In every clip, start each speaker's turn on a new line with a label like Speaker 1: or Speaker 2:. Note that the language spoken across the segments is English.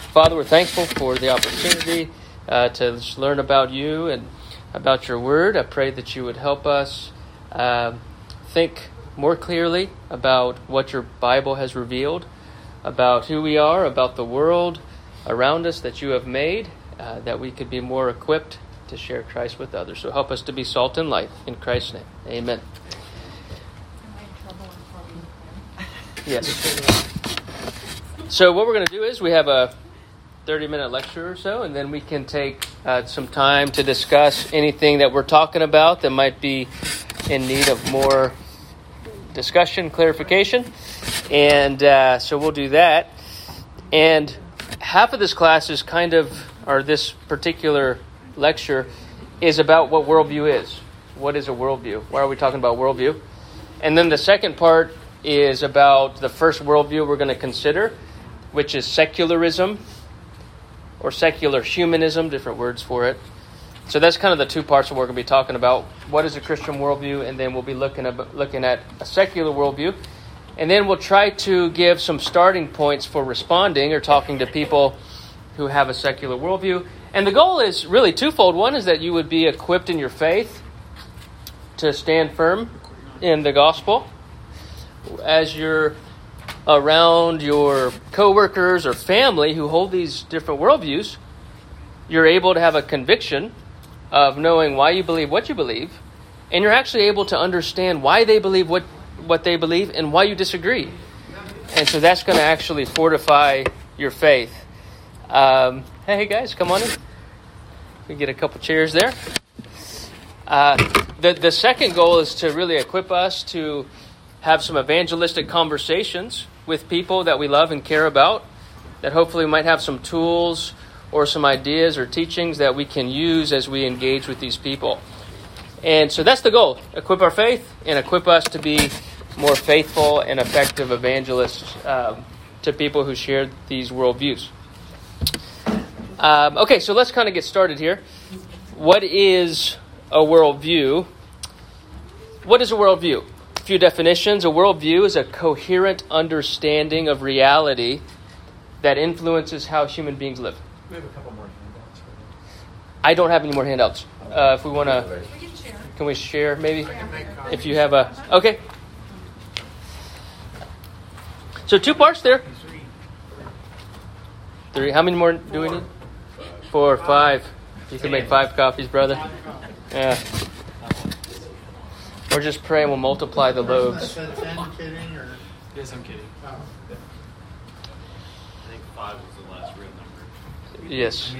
Speaker 1: Father, we're thankful for the opportunity to learn about you and about your word. I pray that you would help us think more clearly about what your Bible has revealed, about who we are, about the world around us that you have made, that we could be more equipped to share Christ with others. So help us to be salt and light. In Christ's name, amen. Yes. So what we're going to do is we have a 30-minute lecture or so, and then we can take some time to discuss anything that we're talking about that might be in need of more discussion, clarification. And so we'll do that. And half of this class is or this particular lecture is about what worldview is. What is a worldview? Why are we talking about worldview? And then the second part is about the first worldview we're going to consider, which is secularism or secular humanism, different words for it. So that's kind of the two parts that we're going to be talking about. What is a Christian worldview? And then we'll be looking at a secular worldview. And then we'll try to give some starting points for responding or talking to people who have a secular worldview. And the goal is really twofold. One is that you would be equipped in your faith to stand firm in the gospel as you're around your coworkers or family who hold these different worldviews. You're able to have a conviction of knowing why you believe what you believe, and you're actually able to understand why they believe what they believe and why you disagree. And so that's going to actually fortify your faith. Hey guys, come on in. We get a couple chairs there. The second goal is to really equip us to have some evangelistic conversations with people that we love and care about, that hopefully might have some tools or some ideas or teachings that we can use as we engage with these people. And so that's the goal, equip our faith and equip us to be more faithful and effective evangelists to people who share these worldviews. Okay, so let's kind of get started here. What is a worldview? What is a worldview? A few definitions. A worldview is a coherent understanding of reality that influences how human beings live.
Speaker 2: We have a couple more handouts.
Speaker 1: I don't have any more handouts. If we want to, can we share maybe? If you have a, okay. So 2 parts there. 3. How many more do we need? 4 or 5. You can make 5 copies, brother. Yeah. Or just pray and we'll multiply the loaves.
Speaker 2: Yes, I'm kidding.
Speaker 3: I think 5 was the last real number.
Speaker 1: Yes.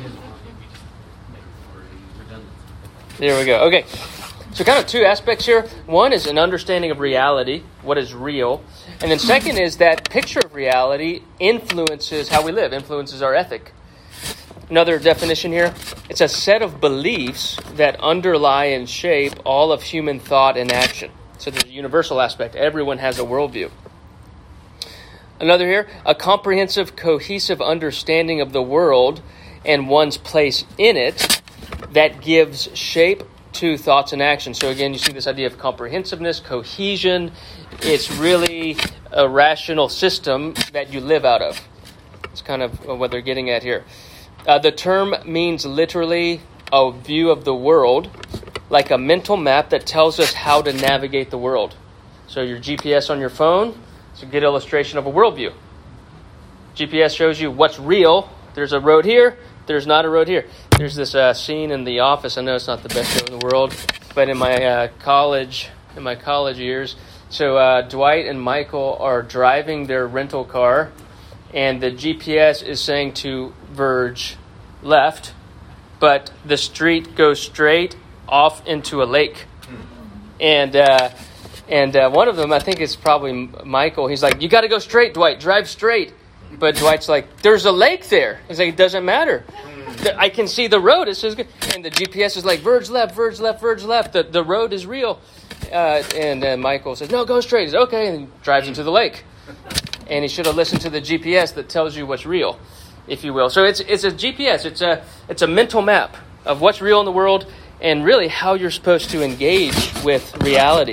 Speaker 1: There we go. Okay. So kind of 2 aspects here. One is an understanding of reality, what is real. And then second is that picture of reality influences how we live, influences our ethic. Another definition here, it's a set of beliefs that underlie and shape all of human thought and action. So there's a universal aspect. Everyone has a worldview. Another here, a comprehensive, cohesive understanding of the world and one's place in it that gives shape to thoughts and actions. So again, you see this idea of comprehensiveness, cohesion. It's really a rational system that you live out of. It's kind of what they're getting at here. The term means literally a view of the world, like a mental map that tells us how to navigate the world. So your GPS on your phone is a good illustration of a worldview. GPS shows you what's real. There's a road here. There's not a road here. There's this scene in The Office. I know it's not the best show in the world, but in my college years, so Dwight and Michael are driving their rental car, and the GPS is saying to verge left, but the street goes straight off into a lake. And one of them, I think it's probably Michael, he's like, "You got to go straight, Dwight, drive straight." But Dwight's like, "There's a lake there." He's like, "It doesn't matter. I can see the road. It says good." And the GPS is like, "Verge left, verge left, verge left. The road is real." And Michael says, "No, go straight." He's okay, and he drives into the lake. And he should have listened to the GPS that tells you what's real, if you will. So it's a GPS. It's a mental map of what's real in the world and really how you're supposed to engage with reality.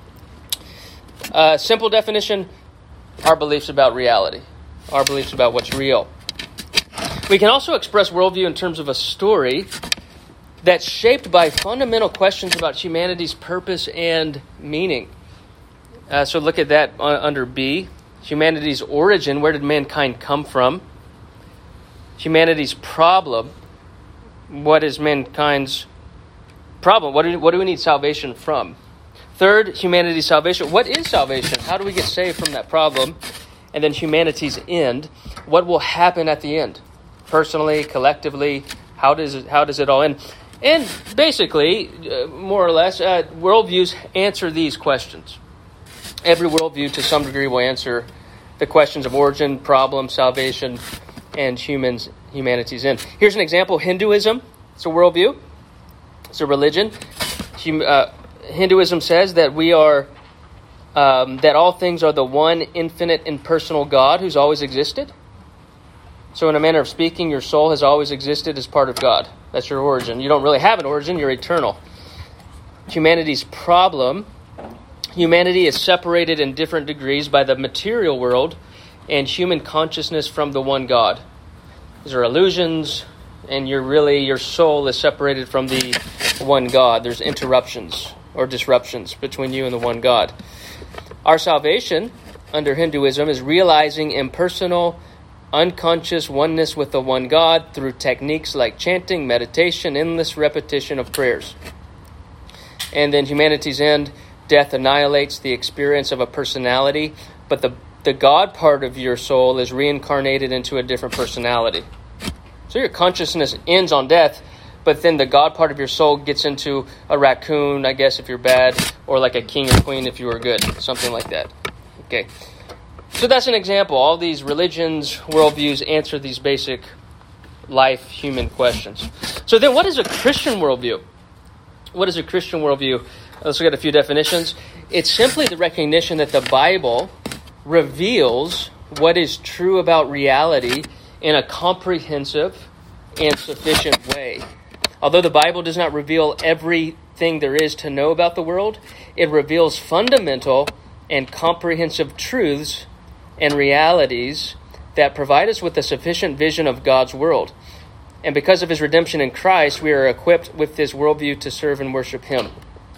Speaker 1: Simple definition: our beliefs about reality, our beliefs about what's real. We can also express worldview in terms of a story that's shaped by fundamental questions about humanity's purpose and meaning. So look at that under B. Humanity's origin. Where did mankind come from? Humanity's problem. What is mankind's problem? What do we need salvation from? Third, humanity's salvation. What is salvation? How do we get saved from that problem? And then humanity's end. What will happen at the end? Personally, collectively, how does it all end? And basically, more or less, worldviews answer these questions. Every worldview, to some degree, will answer the questions of origin, problem, salvation, and humanity's end. Here's an example. Hinduism. It's a worldview. It's a religion. Hinduism says that we are that all things are the one infinite impersonal God who's always existed. So in a manner of speaking, your soul has always existed as part of God. That's your origin. You don't really have an origin. You're eternal. Humanity's problem. Humanity is separated in different degrees by the material world and human consciousness from the one God. These are illusions, and your soul is separated from the one God. There's interruptions or disruptions between you and the one God. Our salvation under Hinduism is realizing impersonal, unconscious oneness with the one God through techniques like chanting, meditation, endless repetition of prayers. And then humanity's end, death annihilates the experience of a personality, but the God part of your soul is reincarnated into a different personality. So your consciousness ends on death, but then the God part of your soul gets into a raccoon, I guess, if you're bad, or like a king or queen if you were good, something like that. Okay. So that's an example. All these religions, worldviews answer these basic life, human questions. So then what is a Christian worldview? What is a Christian worldview? Let's look at a few definitions. It's simply the recognition that the Bible reveals what is true about reality in a comprehensive and sufficient way. Although the Bible does not reveal everything there is to know about the world, it reveals fundamental and comprehensive truths and realities that provide us with a sufficient vision of God's world. And because of his redemption in Christ, we are equipped with this worldview to serve and worship him.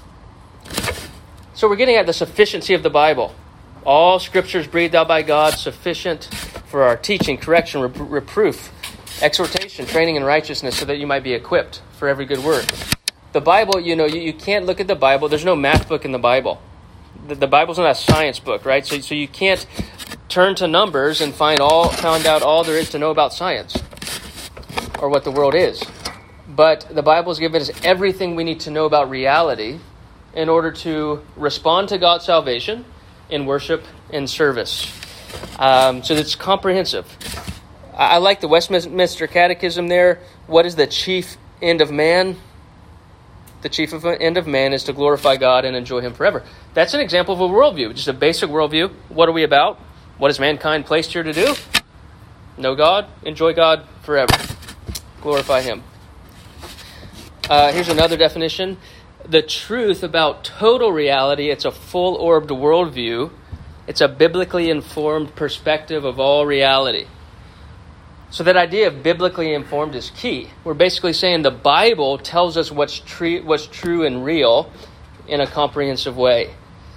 Speaker 1: So we're getting at the sufficiency of the Bible. All scripture is breathed out by God, sufficient for our teaching, correction, reproof, exhortation, training in righteousness, so that you might be equipped for every good work. The Bible, you can't look at the Bible. There's no math book in the Bible. The Bible's not a science book, right? So you can't turn to Numbers and find out all there is to know about science or what the world is. But the Bible's given us everything we need to know about reality in order to respond to God's salvation in worship and service. So it's comprehensive. I like the Westminster Catechism there. What is the chief end of man? The chief end of man is to glorify God and enjoy him forever. That's an example of a worldview, just a basic worldview. What are we about? What is mankind placed here to do? Know God, enjoy God forever. Glorify him. Here's another definition. The truth about total reality, it's a full-orbed worldview. It's a biblically informed perspective of all reality. So that idea of biblically informed is key. We're basically saying the Bible tells us what's true and real in a comprehensive way.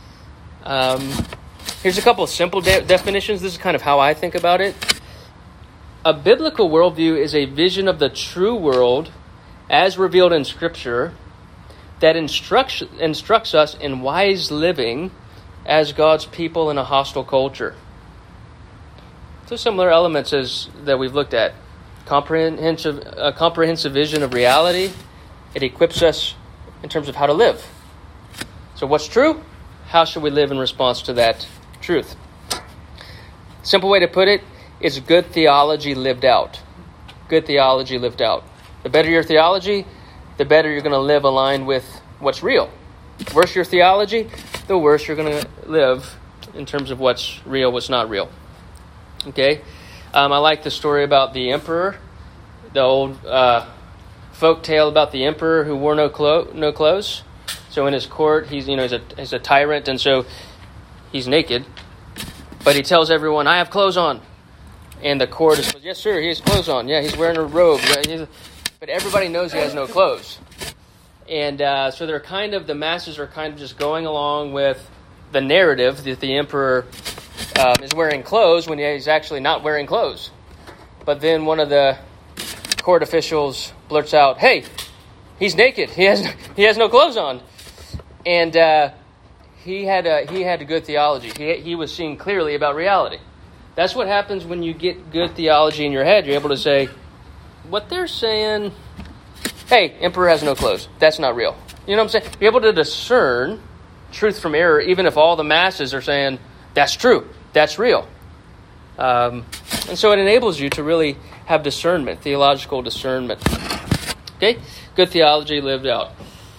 Speaker 1: Here's a couple of simple definitions. This is kind of how I think about it. A biblical worldview is a vision of the true world as revealed in Scripture that instructs us in wise living as God's people in a hostile culture. So similar elements as that we've looked at. A comprehensive vision of reality. It equips us in terms of how to live. So what's true? How should we live in response to that truth? Simple way to put it is good theology lived out. Good theology lived out. The better your theology, the better you're going to live aligned with what's real. The worse your theology, the worse you're going to live in terms of what's real, what's not real. Okay? I like the story about the emperor, the old folk tale about the emperor who wore no clothes. So in his court, he's a tyrant, and so he's naked. But he tells everyone, I have clothes on. And the court is, yes, sir, he has clothes on. Yeah, he's wearing a robe. Yeah, but everybody knows he has no clothes. And so the masses are kind of just going along with the narrative that the emperor is wearing clothes when he's actually not wearing clothes. But then one of the court officials blurts out, "Hey, he's naked. He has no clothes on." And he had a good theology. He was seeing clearly about reality. That's what happens when you get good theology in your head. You're able to say, what they're saying, hey, emperor has no clothes. That's not real. You know what I'm saying? You're able to discern truth from error, even if all the masses are saying, that's true, that's real. And so it enables you to really have discernment, theological discernment. Okay? Good theology lived out.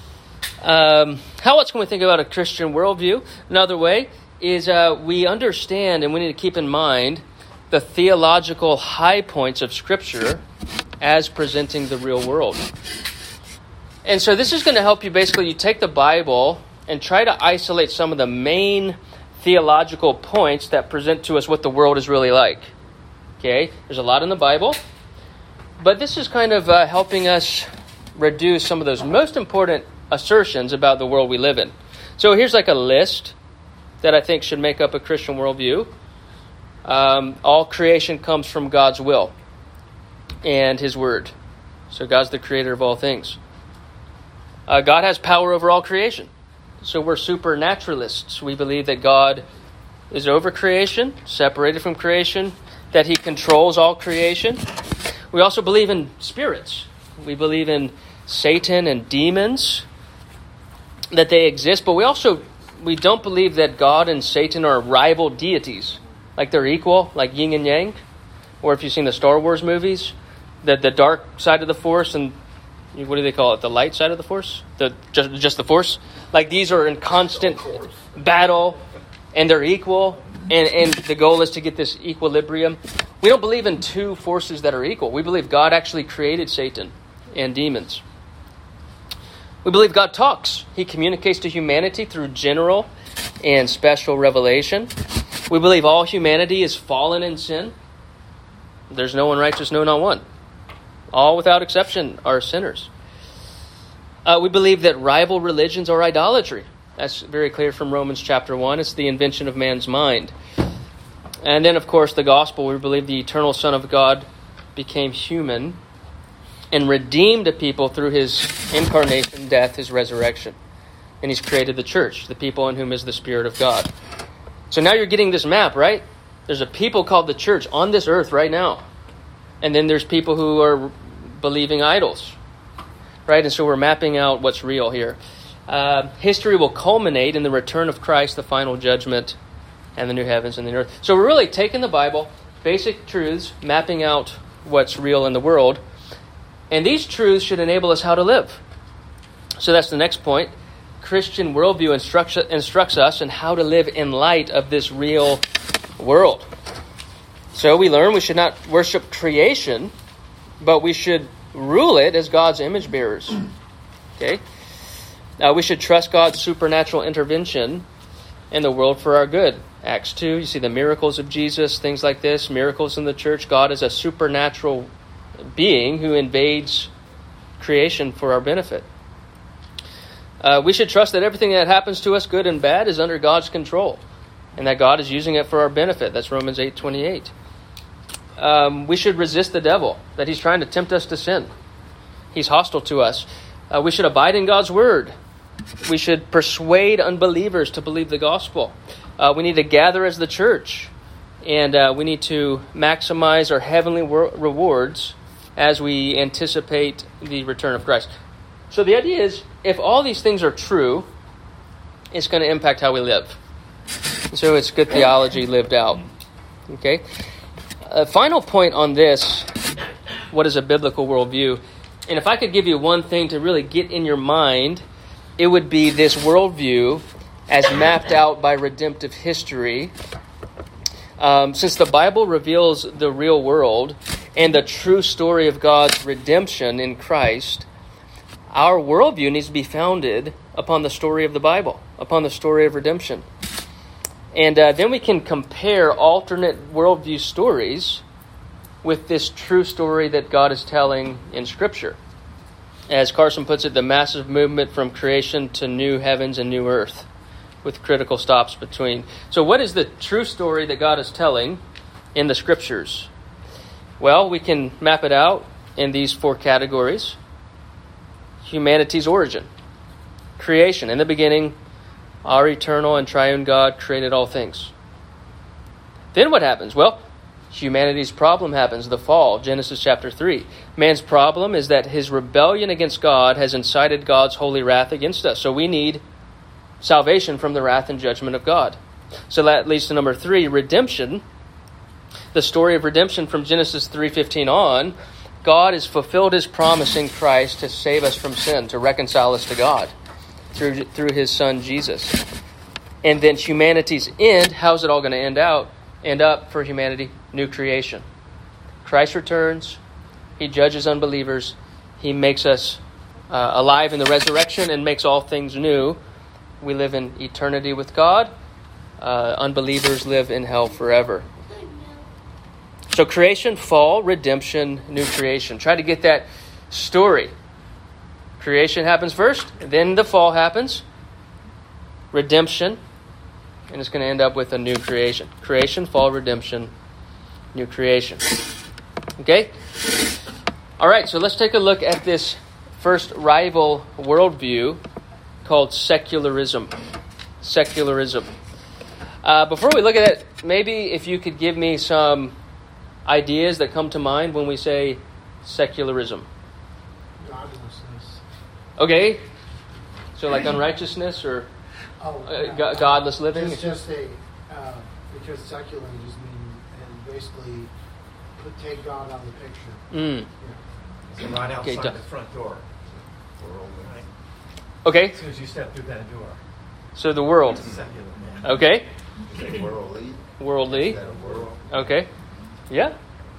Speaker 1: How else can we think about a Christian worldview? Another way is we understand and we need to keep in mind the theological high points of Scripture as presenting the real world. And so this is going to help you basically, you take the Bible and try to isolate some of the main theological points that present to us what the world is really like. Okay? There's a lot in the Bible, but this is kind of helping us reduce some of those most important assertions about the world we live in. So here's like a list that I think should make up a Christian worldview. All creation comes from God's will and His Word. So God's the creator of all things. God has power over all creation. So we're supernaturalists. We believe that God is over creation, separated from creation, that He controls all creation. We also believe in spirits. We believe in Satan and demons, that they exist, but we don't believe that God and Satan are rival deities, like they're equal, like yin and yang. Or if you've seen the Star Wars movies, the dark side of the Force and what do they call it? The light side of the Force? Just the Force? Like these are in constant battle and they're equal and the goal is to get this equilibrium. We don't believe in two forces that are equal. We believe God actually created Satan and demons. We believe God talks. He communicates to humanity through general and special revelation. We believe all humanity is fallen in sin. There's no one righteous, no, not one. All without exception are sinners. We believe that rival religions are idolatry. That's very clear from Romans chapter 1. It's the invention of man's mind. And then, of course, the gospel. We believe the eternal Son of God became human and redeemed a people through His incarnation, death, His resurrection. And He's created the church, the people in whom is the Spirit of God. So now you're getting this map, right? There's a people called the church on this earth right now. And then there's people who are believing idols, right? And so we're mapping out what's real here. History will culminate in the return of Christ, the final judgment, and the new heavens and the new earth. So we're really taking the Bible, basic truths, mapping out what's real in the world. And these truths should enable us how to live. So that's the next point. Christian worldview instructs us in how to live in light of this real world. So we learn we should not worship creation, but we should rule it as God's image bearers. Okay? We should trust God's supernatural intervention in the world for our good. Acts 2, you see the miracles of Jesus, things like this, miracles in the church. God is a supernatural being who invades creation for our benefit. We should trust that everything that happens to us, good and bad, is under God's control, and that God is using it for our benefit. That's Romans 8:28. We should resist the devil, that he's trying to tempt us to sin. He's hostile to us. We should abide in God's word. We should persuade unbelievers to believe the gospel. We need to gather as the church, and we need to maximize our heavenly rewards as we anticipate the return of Christ. So the idea is, if all these things are true, it's going to impact how we live. So it's good theology lived out. Okay? A final point on this, what is a biblical worldview? And if I could give you one thing to really get in your mind, it would be this worldview as mapped out by redemptive history. Since the Bible reveals the real world and the true story of God's redemption in Christ, our worldview needs to be founded upon the story of the Bible, upon the story of redemption. And then we can compare alternate worldview stories with this true story that God is telling in Scripture. As Carson puts it, the massive movement from creation to new heavens and new earth, with critical stops between. So what is the true story that God is telling in the Scriptures? Well, we can map it out in these 4 categories. Humanity's origin. Creation. In the beginning, our eternal and triune God created all things. Then what happens? Well, humanity's problem happens, the fall, Genesis chapter 3. Man's problem is that his rebellion against God has incited God's holy wrath against us. So we need salvation from the wrath and judgment of God. So that leads to number 3, redemption. The story of redemption from Genesis 3:15 on. God has fulfilled his promise in Christ to save us from sin, to reconcile us to God through his Son Jesus. And then humanity's end, how's it all going to end up for humanity? New creation. Christ returns. He judges unbelievers. He makes us alive in the resurrection and makes all things new. We live in eternity with God. Unbelievers live in hell forever. So creation, fall, redemption, new creation. Try to get that story. Creation happens first, then the fall happens. Redemption, and it's going to end up with a new creation. Creation, fall, redemption, new creation. Okay? All right, so let's take a look at this first rival worldview called secularism. Secularism. Before we look at it, maybe if you could give me some ideas that come to mind when we say secularism.
Speaker 2: Godlessness.
Speaker 1: Okay. So like unrighteousness or godless living?
Speaker 2: It's just because secular just means, and basically take God out of the picture.
Speaker 1: Mm.
Speaker 4: So right outside the front door. World, right?
Speaker 1: Okay.
Speaker 4: As soon as you step through that door.
Speaker 1: So the world.
Speaker 4: Secular, man.
Speaker 1: Okay.
Speaker 5: Is it worldly?
Speaker 1: Worldly.
Speaker 5: Is that a world?
Speaker 1: Okay. Yeah.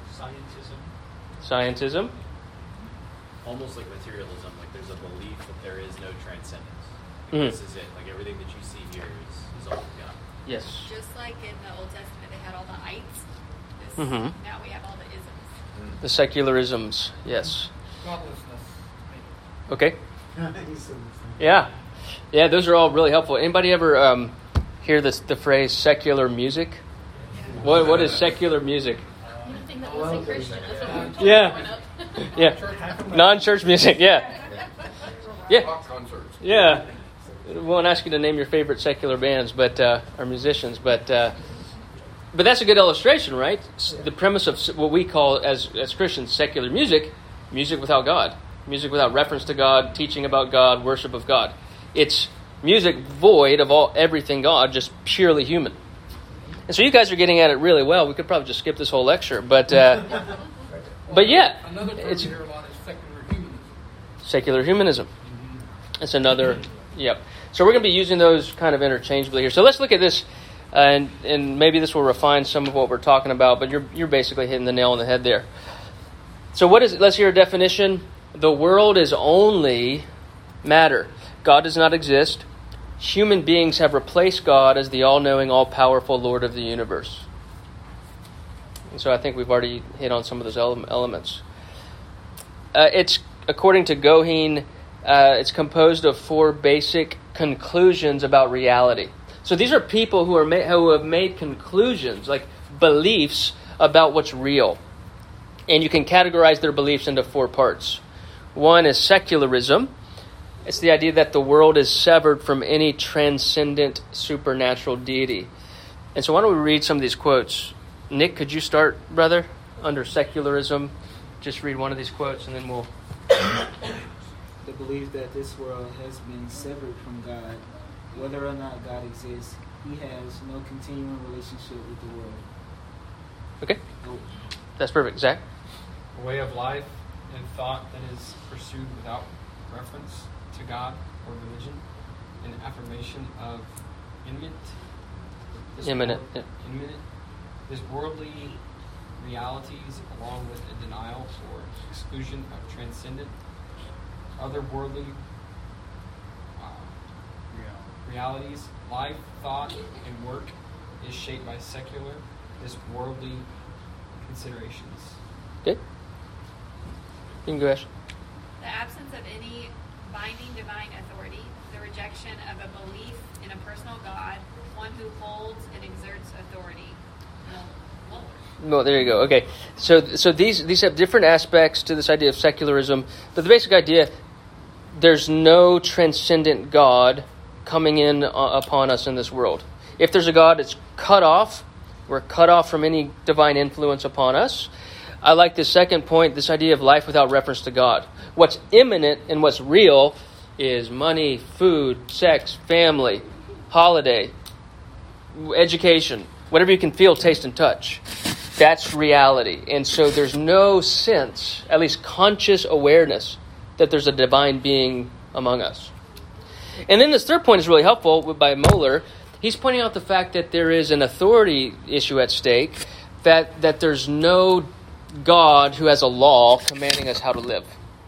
Speaker 3: Scientism.
Speaker 1: Scientism.
Speaker 3: Almost like materialism. Like there's a belief that there is no transcendence. Like
Speaker 1: Mhm.
Speaker 3: This is it. Like everything that you see here is all we've got.
Speaker 1: Yes.
Speaker 6: Just like in the Old Testament, they had all the ites.
Speaker 1: Mhm.
Speaker 6: Now we have all the isms.
Speaker 1: The secularisms. Yes.
Speaker 2: Godlessness.
Speaker 1: Okay. Yeah. Yeah, those are all really helpful. Anybody ever hear the phrase secular music? What is secular music?
Speaker 6: Anything that wasn't Christian. That's what we were told
Speaker 1: Yeah.
Speaker 6: growing up.
Speaker 1: Yeah. Non-church music. Yeah. Yeah.
Speaker 5: Rock concerts.
Speaker 1: Yeah. We won't ask you to name your favorite secular bands, but or musicians, but that's a good illustration, right? The premise of what we call as Christians secular music without God, music without reference to God, teaching about God, worship of God. It's music void of everything God, just purely human. And so you guys are getting at it really well. We could probably just skip this whole lecture, but yeah,
Speaker 7: Another term
Speaker 1: it's
Speaker 7: we hear a lot is secular humanism.
Speaker 1: secular humanism. It's another, yep. So we're going to be using those kind of interchangeably here. So let's look at this, and maybe this will refine some of what we're talking about, but you're basically hitting the nail on the head there. So let's hear a definition. The world is only matter. God does not exist. Human beings have replaced God as the all-knowing, all-powerful Lord of the universe. And so I think we've already hit on some of those elements. It's, according to Goheen, it's composed of 4 basic conclusions about reality. So these are people who have made conclusions, like beliefs about what's real. And you can categorize their beliefs into 4 parts. One is secularism. It's the idea that the world is severed from any transcendent supernatural deity. And so why don't we read some of these quotes? Nick, could you start, brother, under secularism? Just read one of these quotes and then we'll...
Speaker 8: The belief that this world has been severed from God, whether or not God exists, he has no continuing relationship with the world.
Speaker 1: Okay, that's perfect. Zach?
Speaker 9: A way of life and thought that is pursued without reference to God or religion, an affirmation of imminent. This worldly realities, along with a denial or exclusion of transcendent, otherworldly realities. Life, thought, and work is shaped by secular, this worldly considerations.
Speaker 1: Okay? You can go, Ash.
Speaker 6: The absence of any binding divine authority, the rejection of a belief in a personal God, one who holds and exerts authority.
Speaker 1: Well, there you go. Okay, so these have different aspects to this idea of secularism, but the basic idea: there's no transcendent God coming in upon us in this world. If there's a God, it's cut off. We're cut off from any divine influence upon us. I like this second point, this idea of life without reference to God. What's imminent and what's real is money, food, sex, family, holiday, education, whatever you can feel, taste, and touch. That's reality. And so there's no sense, at least conscious awareness, that there's a divine being among us. And then this third point is really helpful by Moeller. He's pointing out the fact that there is an authority issue at stake, that there's no God who has a law commanding us how to live.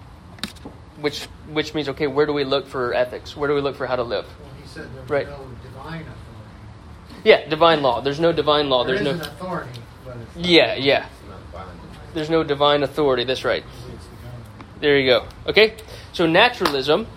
Speaker 1: Which means, okay, where do we look for ethics? Where do we look for how to live?
Speaker 2: Well, he said there's
Speaker 1: Right.
Speaker 2: no divine authority.
Speaker 1: Yeah, divine law. There's no divine law.
Speaker 2: There
Speaker 1: There's
Speaker 2: is
Speaker 1: no.
Speaker 2: an authority, but it's
Speaker 1: Yeah.
Speaker 5: It's not violent.
Speaker 1: There's no divine authority. That's right.
Speaker 2: it's the government.
Speaker 1: There you go. Okay? So naturalism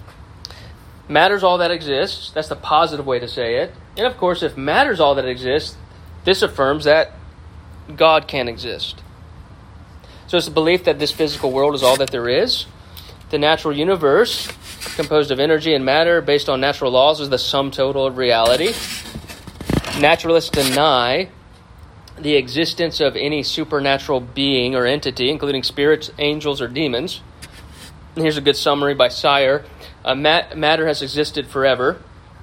Speaker 1: matters all that exists. That's the positive way to say it. And of course, if matter's all that exists, this affirms that God can exist. So it's the belief that this physical world is all that there is. The natural universe, composed of energy and matter based on natural laws, is the sum total of reality. Naturalists deny the existence of any supernatural being or entity, including spirits, angels, or demons. And here's a good summary by Sire. Matter has existed forever.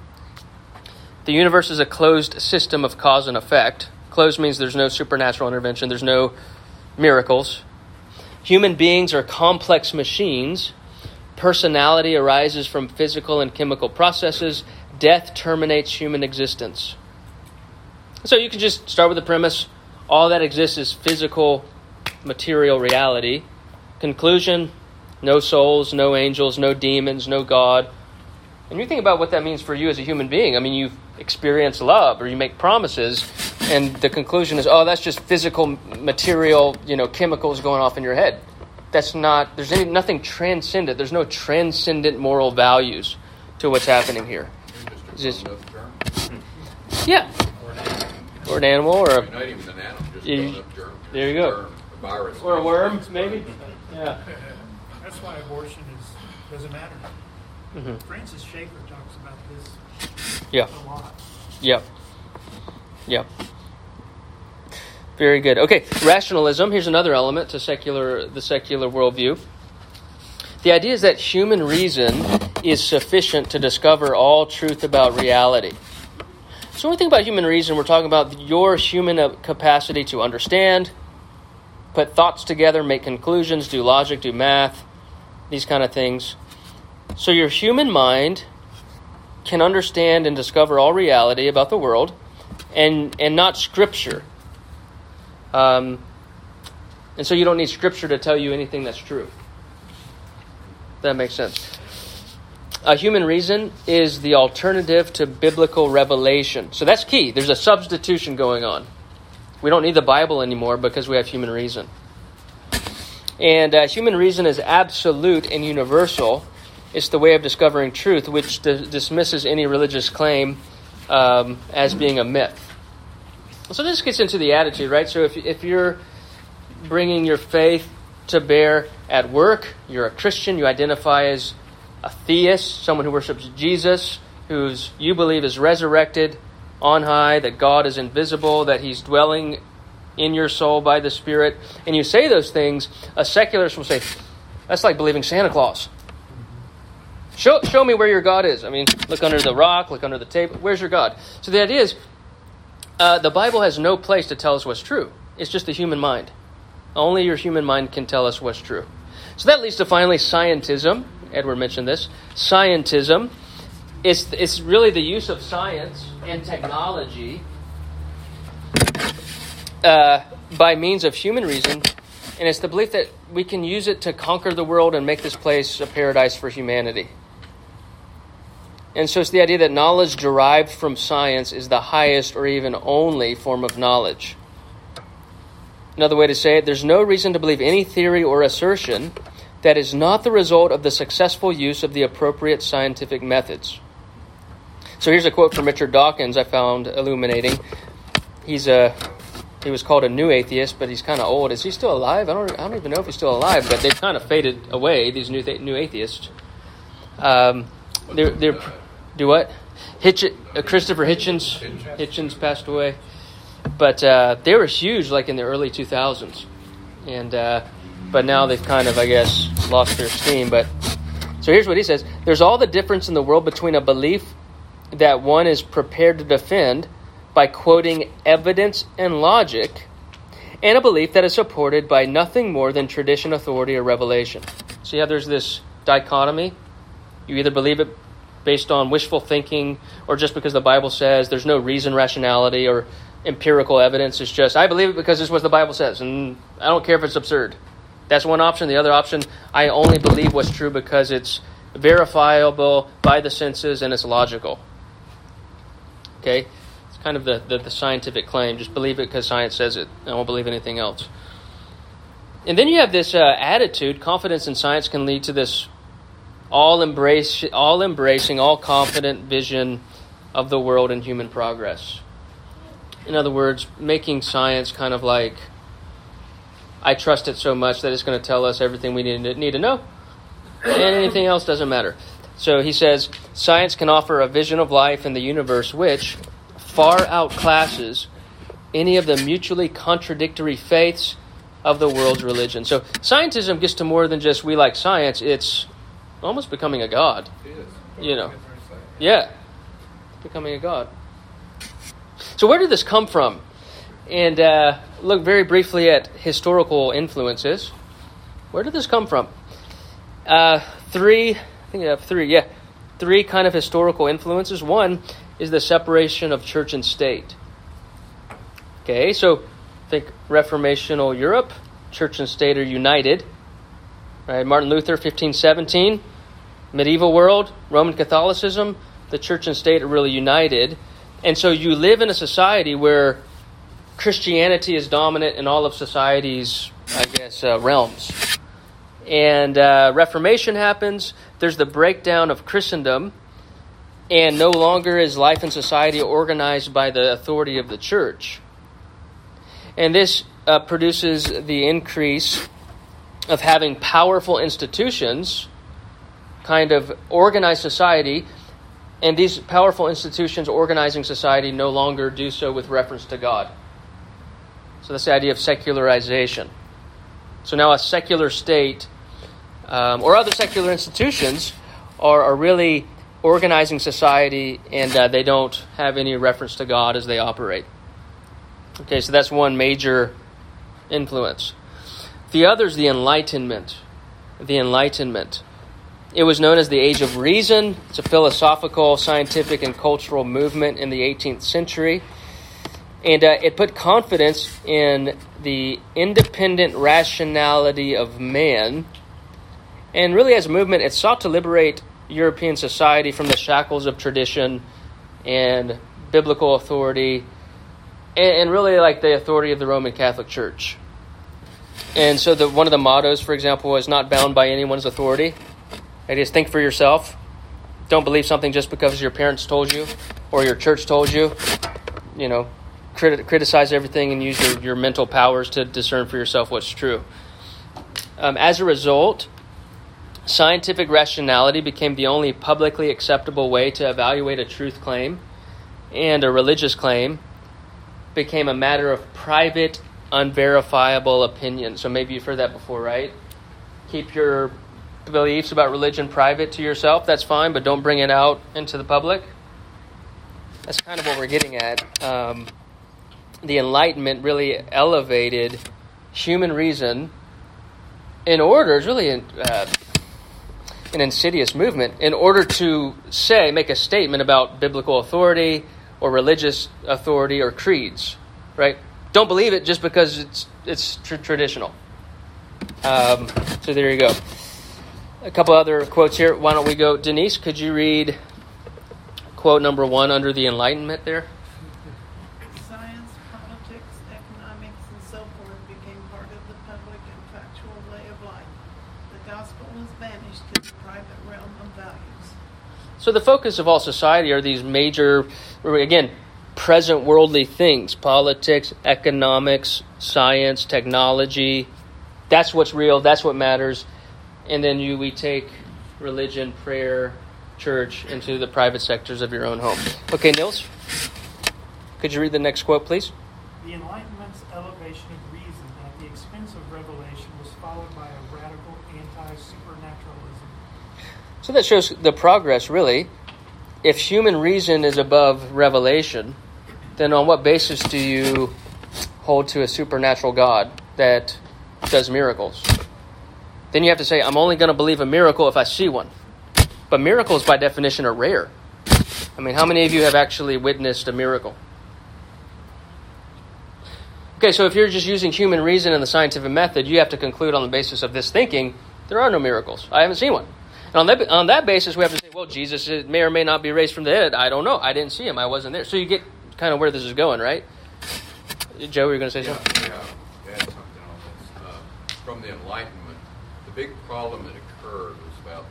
Speaker 1: The universe is a closed system of cause and effect. Closed means there's no supernatural intervention. There's no miracles. Human beings are complex machines. Personality arises from physical and chemical processes. Death terminates human existence. So you can just start with the premise, all that exists is physical, material reality. Conclusion, no souls, no angels, no demons, no God. And you think about what that means for you as a human being. I mean, you experience love or you make promises, and the conclusion is, oh, that's just physical, material, chemicals going off in your head. That's not, nothing transcendent. There's no transcendent moral values to what's happening here. It's just, yeah. Or an animal, or
Speaker 5: Not even an animal, just
Speaker 1: You-
Speaker 5: grown up germ.
Speaker 1: there you go.
Speaker 5: Germ, a virus.
Speaker 1: Or a worm, maybe. Yeah.
Speaker 7: That's why abortion doesn't matter.
Speaker 1: Mm-hmm.
Speaker 7: Francis Schaeffer talks about this
Speaker 1: Yeah.
Speaker 7: a lot.
Speaker 1: Yep. Yep. Very good. Okay, rationalism. Here's another element to the secular worldview. The idea is that human reason is sufficient to discover all truth about reality. So when we think about human reason, we're talking about your human capacity to understand, put thoughts together, make conclusions, do logic, do math, these kind of things. So your human mind can understand and discover all reality about the world, and not Scripture. And so you don't need Scripture to tell you anything that's true. That makes sense. Human reason is the alternative to biblical revelation. So that's key. There's a substitution going on. We don't need the Bible anymore because we have human reason. And human reason is absolute and universal. It's the way of discovering truth, which dismisses any religious claim as being a myth. So this gets into the attitude, right? So if you're bringing your faith to bear at work, you're a Christian, you identify as a theist, someone who worships Jesus, who's you believe is resurrected on high, that God is invisible, that he's dwelling in your soul by the Spirit, and you say those things, a secularist will say, that's like believing Santa Claus. Show me where your God is. I mean, look under the rock, look under the table. Where's your God? So the idea is, the Bible has no place to tell us what's true. It's just the human mind. Only your human mind can tell us what's true. So that leads to finally scientism. Edward mentioned this. Scientism. It's really the use of science and technology by means of human reason. And it's the belief that we can use it to conquer the world and make this place a paradise for humanity. And so it's the idea that knowledge derived from science is the highest or even only form of knowledge. Another way to say it, there's no reason to believe any theory or assertion that is not the result of the successful use of the appropriate scientific methods. So here's a quote from Richard Dawkins I found illuminating. He was called a new atheist, but he's kind of old. Is he still alive? I don't even know if he's still alive, but they've kind of faded away, these new atheists. Do what? Christopher Hitchens passed away. But they were huge, like in the early 2000s, and but now they've kind of, I guess, lost their steam. But so here's what he says: there's all the difference in the world between a belief that one is prepared to defend by quoting evidence and logic, and a belief that is supported by nothing more than tradition, authority, or revelation. See how there's this dichotomy? You either believe it based on wishful thinking, or just because the Bible says. There's no reason, rationality, or empirical evidence. It's just, I believe it because this is what the Bible says, and I don't care if it's absurd. That's one option. The other option, I only believe what's true because it's verifiable by the senses and it's logical. Okay? It's kind of the scientific claim. Just believe it because science says it. I won't believe anything else. And then you have this attitude. Confidence in science can lead to this all-embracing, all-confident vision of the world and human progress. In other words, making science kind of like, I trust it so much that it's going to tell us everything we need to know, and anything else doesn't matter. So he says, science can offer a vision of life and the universe which far outclasses any of the mutually contradictory faiths of the world's religion. So scientism gets to more than just we like science. It's almost becoming a god. You know. Yeah. Becoming a god. So where did this come from? And look very briefly at historical influences. Where did this come from? Three kind of historical influences. One is the separation of church and state. Okay, so think Reformational Europe, church and state are united. Right? Martin Luther, 1517. Medieval world, Roman Catholicism, the church and state are really united. And so you live in a society where Christianity is dominant in all of society's, I guess, realms. And Reformation happens. There's the breakdown of Christendom. And no longer is life in society organized by the authority of the church. And this produces the increase of having powerful institutions kind of organize society. And these powerful institutions organizing society no longer do so with reference to God. So that's the idea of secularization. So now a secular state or other secular institutions are really organizing society, and they don't have any reference to God as they operate. Okay, so that's one major influence. The other is the Enlightenment. The Enlightenment. It was known as the Age of Reason. It's a philosophical, scientific, and cultural movement in the 18th century. And it put confidence in the independent rationality of man. And really, as a movement, it sought to liberate European society from the shackles of tradition and biblical authority, and really like the authority of the Roman Catholic Church. And so one of the mottos, for example, was not bound by anyone's authority. It is think for yourself. Don't believe something just because your parents told you or your church told you. You know, criticize everything and use your mental powers to discern for yourself what's true. As a result, scientific rationality became the only publicly acceptable way to evaluate a truth claim, and a religious claim became a matter of private, unverifiable opinion. So maybe you've heard that before, right? Keep your beliefs about religion private to yourself. That's fine, but don't bring it out into the public. That's kind of what we're getting at. The Enlightenment really elevated human reason in order, it's really an insidious movement, in order to make a statement about biblical authority or religious authority or creeds, right? Don't believe it just because it's traditional. So there you go. A couple other quotes here. Why don't we go, Denise, could you read quote number 1 under the Enlightenment there?
Speaker 10: Science, politics, economics, and so forth became life. The gospel has vanished to the private realm of values.
Speaker 1: So the focus of all society are these major, again, present worldly things: politics, economics, science, technology. That's what's real. That's what matters. And then we take religion, prayer, church into the private sectors of your own home. Okay, Nils, could you read the next quote, please?
Speaker 7: The Enlightenment's elevation of reason at the expense of revelation was followed by a radical anti-supernaturalism.
Speaker 1: So that shows the progress, really. If human reason is above revelation, then on what basis do you hold to a supernatural God that does miracles? Then you have to say, I'm only going to believe a miracle if I see one. But miracles, by definition, are rare. I mean, how many of you have actually witnessed a miracle? Okay, so if you're just using human reason and the scientific method, you have to conclude on the basis of this thinking, there are no miracles. I haven't seen one. And on that basis, we have to say, well, Jesus may or may not be raised from the dead. I don't know. I didn't see him. I wasn't there. So you get kind of where this is going, right? Joe, you were going to say something?
Speaker 5: Yeah, add something on this. From the Enlightenment, the big problem that occurred was about,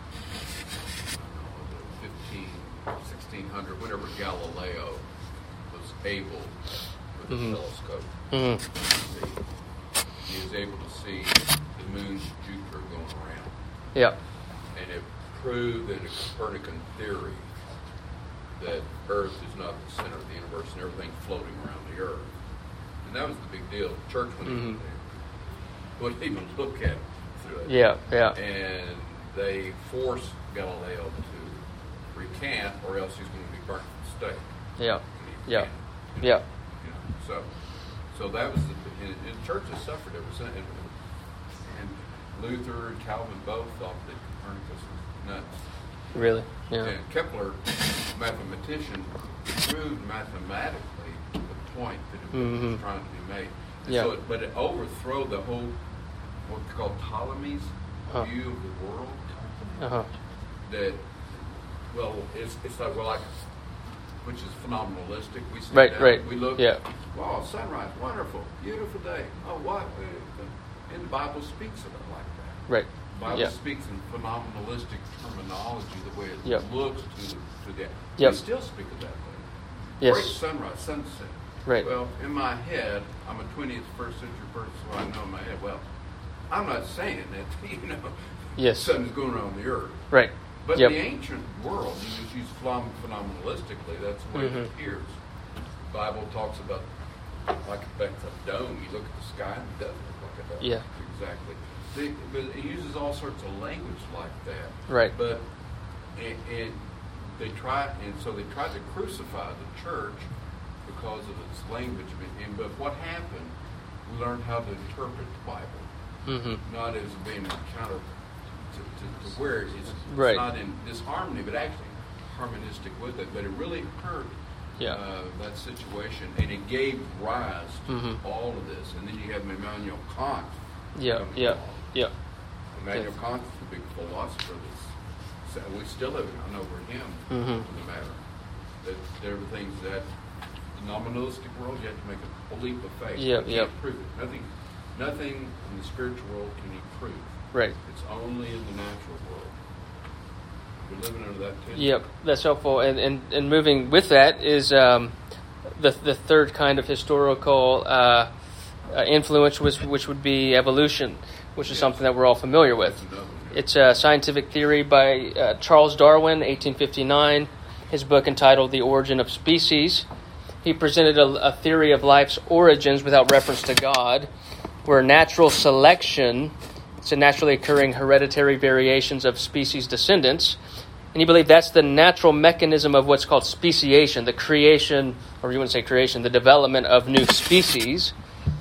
Speaker 5: 1600, whenever Galileo was able, with a telescope, he was able to see the moon's Jupiter going around.
Speaker 1: Yeah.
Speaker 5: And it proved in a Copernican theory that Earth is not the center of the universe and everything's floating around the Earth. And that was the big deal. The church wouldn't even look at it through it.
Speaker 1: Yeah, yeah.
Speaker 5: And they forced Galileo to recant, or else he's going to be burnt at the stake.
Speaker 1: Yeah, yeah,
Speaker 5: yeah.
Speaker 1: yeah.
Speaker 5: So that was and the church has suffered ever since. And Luther and Calvin both thought that Copernicus was nuts.
Speaker 1: Really? Yeah.
Speaker 5: And Kepler, mathematician, proved mathematically the point that it was trying to be made. And so but it overthrew the whole, what's called Ptolemy's view of the world. That, well, it's like, which is phenomenalistic. We sit down, we look, wow, sunrise, wonderful, beautiful day. Oh, what? And the Bible speaks of it like that.
Speaker 1: Right.
Speaker 5: The Bible speaks in phenomenalistic terminology, the way it looks to the. We still speak of that way.
Speaker 1: Yes.
Speaker 5: Great sunrise, sunset.
Speaker 1: Right.
Speaker 5: Well, in my head, I'm a 20th, first century person, so I know in my head, well, I'm not saying that, something's going around the earth.
Speaker 1: Right.
Speaker 5: But the ancient world, you just use phenomenalistically, that's the way it appears. The Bible talks about, like a dome, you look at the sky and it doesn't look like a dome.
Speaker 1: Yeah.
Speaker 5: Exactly. But it uses all sorts of language like that.
Speaker 1: Right.
Speaker 5: But they tried to crucify the church because of its language. But what happened, we learned how to interpret the Bible, not as being counter to where it's not in disharmony, but actually harmonistic with it. But it really hurt that situation, and it gave rise to all of this. And then you have Immanuel Kant. Immanuel Kant is the big philosopher. We still have gone over him in the matter. That there are things that in the nominalistic world you have to make a leap of faith. You can't prove it. Nothing in the spiritual world can you prove.
Speaker 1: Right.
Speaker 5: It's only in the natural world. We're living under that tension.
Speaker 1: Yep, that's helpful. And moving with that is the third kind of historical influence, which would be evolution, which is something that we're all familiar with. It's a scientific theory by Charles Darwin, 1859. His book entitled The Origin of Species. He presented a theory of life's origins without reference to God, where natural selection, it's a naturally occurring hereditary variations of species descendants. And he believed that's the natural mechanism of what's called speciation, the creation, or you wouldn't say creation, the development of new species.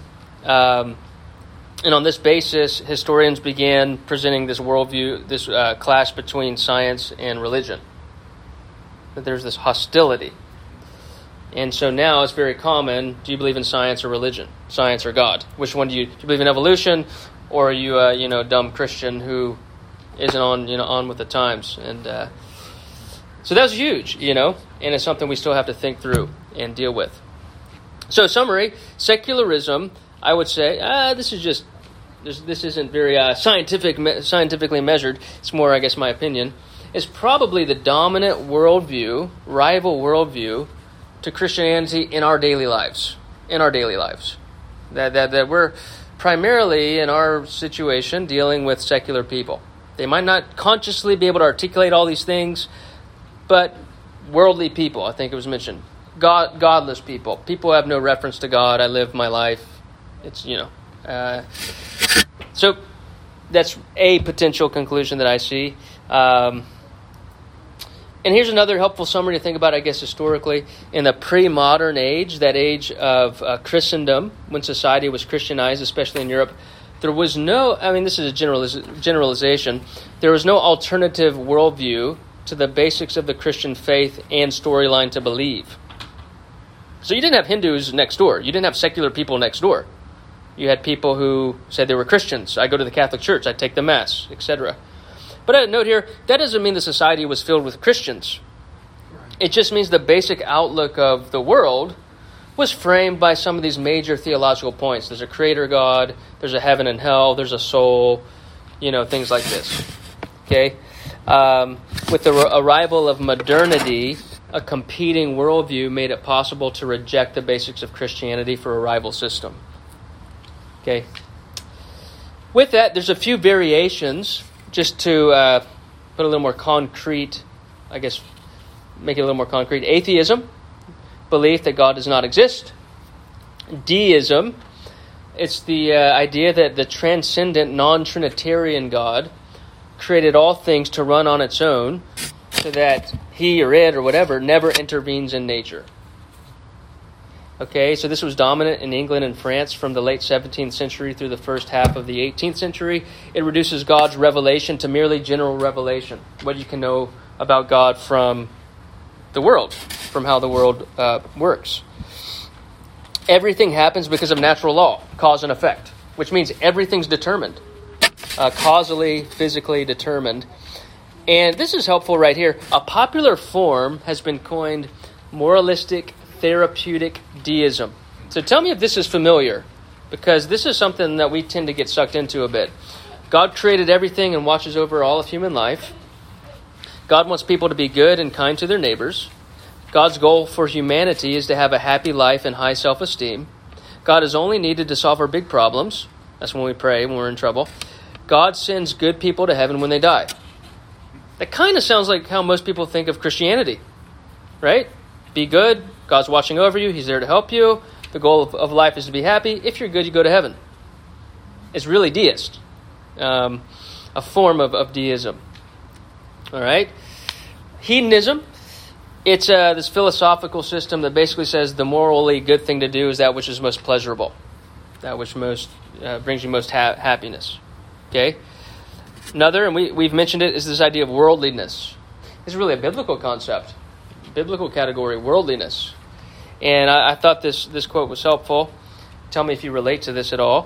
Speaker 1: And on this basis, historians began presenting this worldview, this clash between science and religion. That there's this hostility. And so now it's very common, do you believe in science or religion? Science or God? Which one do you believe in evolution? Or are you a dumb Christian who isn't on with the times? And so that was huge, and it's something we still have to think through and deal with. So summary, secularism, I would say, this is just this isn't very scientifically measured. It's more, I guess, my opinion. Is probably the dominant worldview, rival worldview, to Christianity in our daily lives. That we're primarily in our situation dealing with secular people. They might not consciously be able to articulate all these things, but worldly people, I think it was mentioned. Godless people. People who have no reference to God. I live my life. It's, so that's a potential conclusion that I see. And here's another helpful summary to think about, I guess, historically. In the pre-modern age, that age of Christendom, when society was Christianized, especially in Europe, there was no, this is a generalization, there was no alternative worldview to the basics of the Christian faith and storyline to believe. So you didn't have Hindus next door. You didn't have secular people next door. You had people who said they were Christians. I go to the Catholic Church. I take the Mass, etc. But I note here, that doesn't mean the society was filled with Christians. It just means the basic outlook of the world was framed by some of these major theological points. There's a creator God, there's a heaven and hell, there's a soul, things like this. Okay? With the arrival of modernity, a competing worldview made it possible to reject the basics of Christianity for a rival system. Okay? With that, there's a few variations, just to put a little more concrete, I guess, make it a little more concrete. Atheism, belief that God does not exist. Deism, it's the idea that the transcendent, non-Trinitarian God created all things to run on its own, so that he or it or whatever never intervenes in nature. Okay, so this was dominant in England and France from the late 17th century through the first half of the 18th century. It reduces God's revelation to merely general revelation, what you can know about God from the world, from how the world works. Everything happens because of natural law, cause and effect, which means everything's determined, causally, physically determined. And this is helpful right here. A popular form has been coined moralistic therapeutic deism. So tell me if this is familiar, because this is something that we tend to get sucked into a bit. God created everything and watches over all of human life. God wants people to be good and kind to their neighbors. God's goal for humanity is to have a happy life and high self-esteem. God is only needed to solve our big problems. That's when we pray, when we're in trouble. God sends good people to heaven when they die. That kind of sounds like how most people think of Christianity, right? Be good. God's watching over you. He's there to help you. The goal of life is to be happy. If you're good, you go to heaven. It's really deist, a form of deism. All right? Hedonism, it's this philosophical system that basically says the morally good thing to do is that which is most pleasurable, that which most brings you most happiness. Okay? Another, and we've mentioned it, is this idea of worldliness. It's really a biblical concept, biblical category, worldliness. And I thought this quote was helpful. Tell me if you relate to this at all.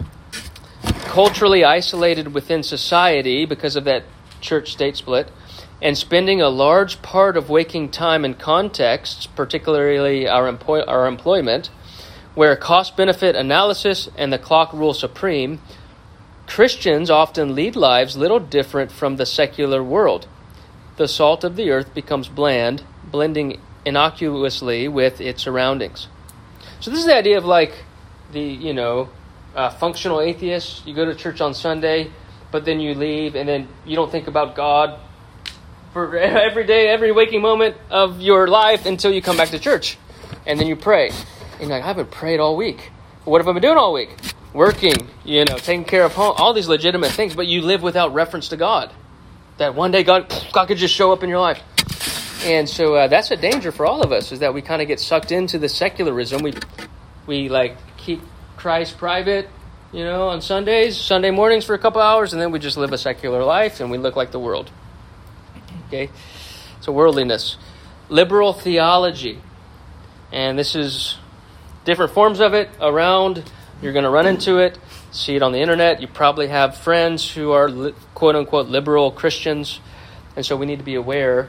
Speaker 1: Culturally isolated within society because of that church-state split, and spending a large part of waking time in contexts, particularly our employment, where cost-benefit analysis and the clock rule supreme, Christians often lead lives little different from the secular world. The salt of the earth becomes bland, blending innocuously with its surroundings. So this is the idea of like the, functional atheist. You go to church on Sunday, but then you leave, and then you don't think about God for every day, every waking moment of your life until you come back to church. And then you pray. And you're like, I haven't prayed all week. What have I been doing all week? Working, taking care of home, all these legitimate things, but you live without reference to God. That one day God could just show up in your life. And so that's a danger for all of us, is that we kind of get sucked into the secularism. We like keep Christ private, on Sunday mornings for a couple hours, and then we just live a secular life and we look like the world. Okay? So worldliness. Liberal theology. And this is different forms of it around. You're going to run into it, see it on the internet. You probably have friends who are quote-unquote liberal Christians. And so we need to be aware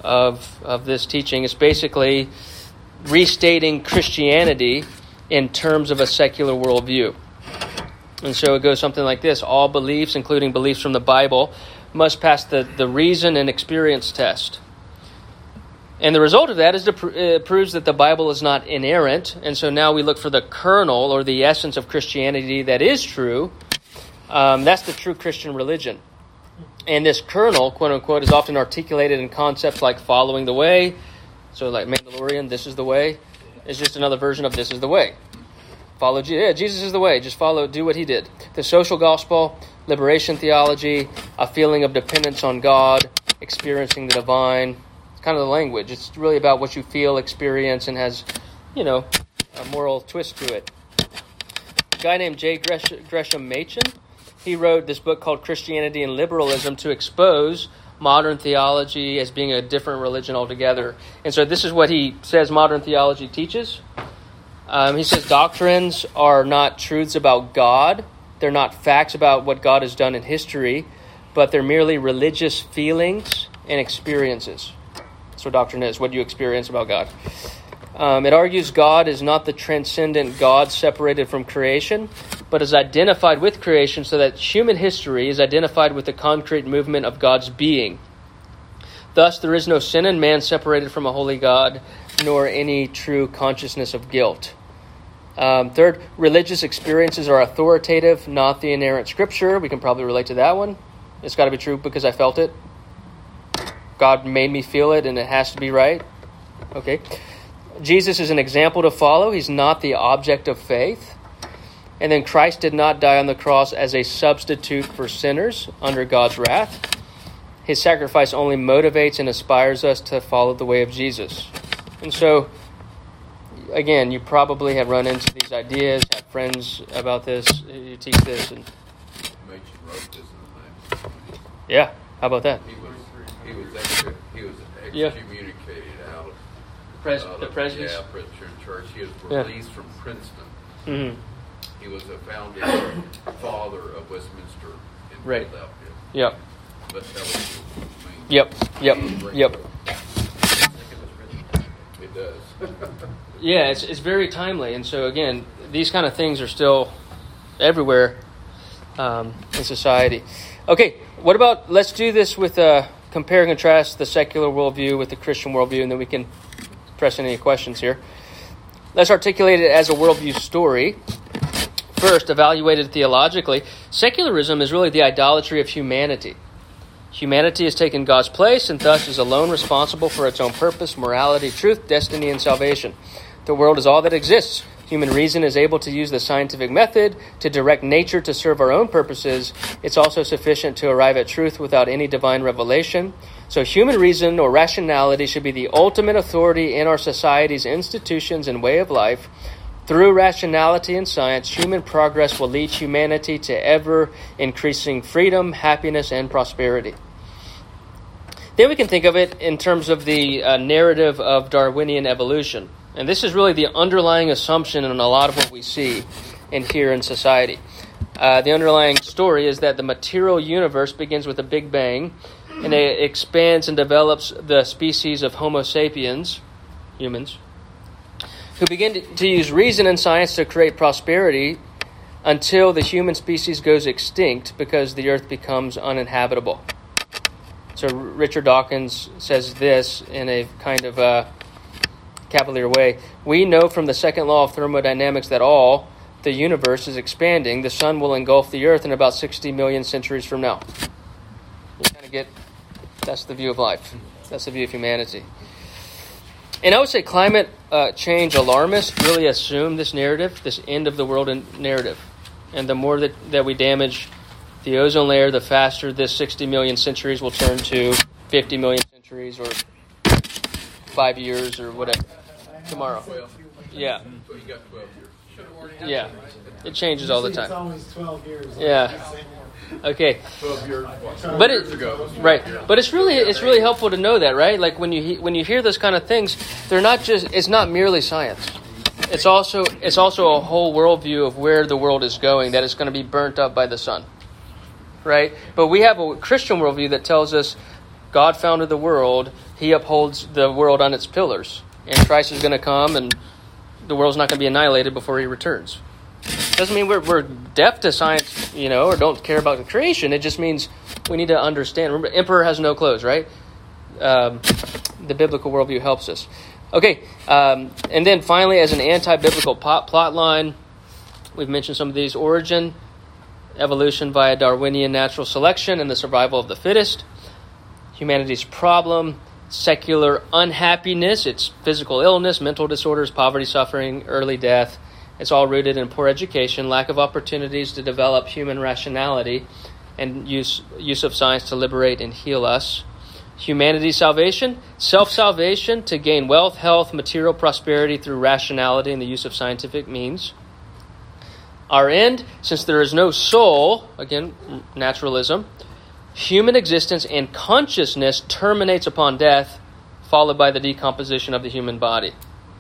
Speaker 1: of this teaching. It's basically restating Christianity in terms of a secular worldview. And so it goes something like this. All beliefs, including beliefs from the Bible, must pass the reason and experience test. And the result of that is it proves that the Bible is not inerrant. And so now we look for the kernel or the essence of Christianity that is true. That's the true Christian religion. And this kernel, quote unquote, is often articulated in concepts like following the way. So like Mandalorian, this is the way. It's just another version of this is the way. Follow Jesus. Yeah, Jesus is the way. Just follow, do what he did. The social gospel, liberation theology, a feeling of dependence on God, experiencing the divine. It's kind of the language. It's really about what you feel, experience, and has, a moral twist to it. A guy named J. Gresham Machen, he wrote this book called Christianity and Liberalism to expose modern theology as being a different religion altogether. And so this is what he says modern theology teaches. He says doctrines are not truths about God. They're not facts about what God has done in history, but they're merely religious feelings and experiences. That's what doctrine is, what you experience about God. It argues God is not the transcendent God separated from creation, but is identified with creation so that human history is identified with the concrete movement of God's being. Thus, there is no sin in man separated from a holy God, nor any true consciousness of guilt. Third, religious experiences are authoritative, not the inerrant scripture. We can probably relate to that one. It's got to be true because I felt it. God made me feel it, and it has to be right. Okay. Jesus is an example to follow. He's not the object of faith. And then Christ did not die on the cross as a substitute for sinners under God's wrath. His sacrifice only motivates and inspires us to follow the way of Jesus. And so, again, you probably have run into these ideas, have friends about this, you teach this. And
Speaker 5: Machen wrote this in the name.
Speaker 1: Yeah, how about that?
Speaker 5: He was excommunicated out of
Speaker 1: the Presbyterian.
Speaker 5: Yeah, Presbyterian Church. He was released from Princeton.
Speaker 1: Mm-hmm.
Speaker 5: He was a founding father of Westminster in Philadelphia.
Speaker 1: Yep.
Speaker 5: But that was
Speaker 1: Yep.
Speaker 5: It does.
Speaker 1: Yeah, it's very timely. And so, again, these kind of things are still everywhere in society. Okay, what about, let's do this with compare and contrast the secular worldview with the Christian worldview, and then we can press any questions here. Let's articulate it as a worldview story. First, evaluated theologically, secularism is really the idolatry of humanity. Humanity has taken God's place and thus is alone responsible for its own purpose, morality, truth, destiny, and salvation. The world is all that exists. Human reason is able to use the scientific method to direct nature to serve our own purposes. It's also sufficient to arrive at truth without any divine revelation. So human reason or rationality should be the ultimate authority in our society's institutions and way of life. Through rationality and science, human progress will lead humanity to ever-increasing freedom, happiness, and prosperity. Then we can think of it in terms of the narrative of Darwinian evolution. And this is really the underlying assumption in a lot of what we see and hear in society. The underlying story is that the material universe begins with a Big Bang, and it expands and develops the species of Homo sapiens, humans, who begin to use reason and science to create prosperity until the human species goes extinct because the earth becomes uninhabitable. So Richard Dawkins says this in a kind of cavalier way. We know from the second law of thermodynamics that the universe is expanding. The sun will engulf the earth in about 60 million centuries from now. You kind of get, that's the view of life. That's the view of humanity. And I would say climate change alarmists really assume this narrative, this end of the world narrative. And the more that we damage the ozone layer, the faster this 60 million centuries will turn to 50 million centuries or 5 years or whatever. Tomorrow. Yeah.
Speaker 5: So you got 12 years.
Speaker 1: Yeah. It changes all the time.
Speaker 2: It's always 12 years.
Speaker 1: Yeah. Okay.
Speaker 5: 12 years.
Speaker 1: But years ago. Right. But it's really helpful to know that, right? Like when you hear those kind of things, it's not merely science. It's also a whole worldview of where the world is going, that it's going to be burnt up by the sun. Right? But we have a Christian worldview that tells us God founded the world, he upholds the world on its pillars, and Christ is going to come and the world's not going to be annihilated before he returns. Doesn't mean we're deaf to science, or don't care about the creation. It just means we need to understand. Remember, emperor has no clothes, right? The biblical worldview helps us. Okay, and then finally, as an anti-biblical plot line, we've mentioned some of these: origin, evolution via Darwinian natural selection, and the survival of the fittest. Humanity's problem, secular unhappiness, it's physical illness, mental disorders, poverty, suffering, early death. It's all rooted in poor education, lack of opportunities to develop human rationality, and use of science to liberate and heal us. Humanity's salvation, self-salvation to gain wealth, health, material prosperity through rationality and the use of scientific means. Our end, since there is no soul, again, naturalism, human existence and consciousness terminates upon death, followed by the decomposition of the human body.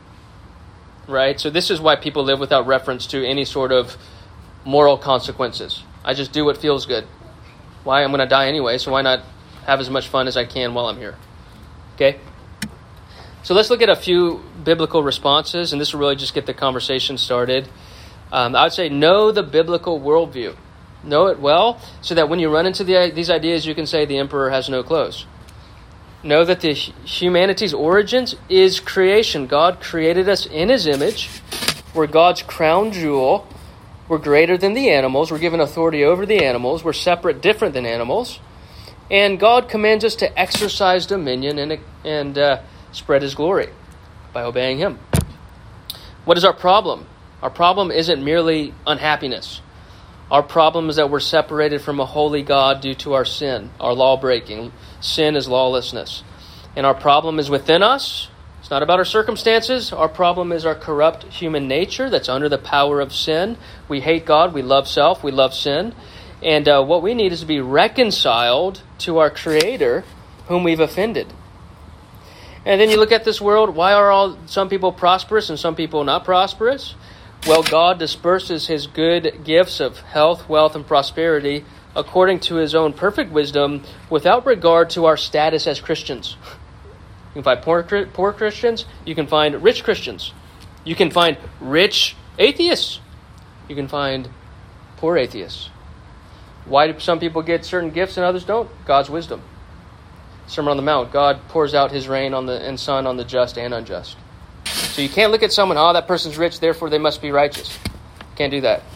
Speaker 1: Right? So this is why people live without reference to any sort of moral consequences. I just do what feels good. Why? I'm going to die anyway, so why not have as much fun as I can while I'm here? Okay? So let's look at a few biblical responses, and this will really just get the conversation started. I would say know the biblical worldview. Know it well, so that when you run into these ideas, you can say the emperor has no clothes. Know that the humanity's origins is creation. God created us in his image. We're God's crown jewel. We're greater than the animals. We're given authority over the animals. We're separate, different than animals. And God commands us to exercise dominion and spread his glory by obeying him. What is our problem? Our problem isn't merely unhappiness. Our problem is that we're separated from a holy God due to our sin, our law-breaking. Sin is lawlessness. And our problem is within us. It's not about our circumstances. Our problem is our corrupt human nature that's under the power of sin. We hate God. We love self. We love sin. And what we need is to be reconciled to our Creator, whom we've offended. And then you look at this world. Why are some people prosperous and some people not prosperous? Well, God disperses his good gifts of health, wealth, and prosperity according to his own perfect wisdom without regard to our status as Christians. You can find poor Christians. You can find rich Christians. You can find rich atheists. You can find poor atheists. Why do some people get certain gifts and others don't? God's wisdom. Sermon on the Mount. God pours out his rain and sun on the just and unjust. So you can't look at someone, that person's rich, therefore they must be righteous. Can't do that.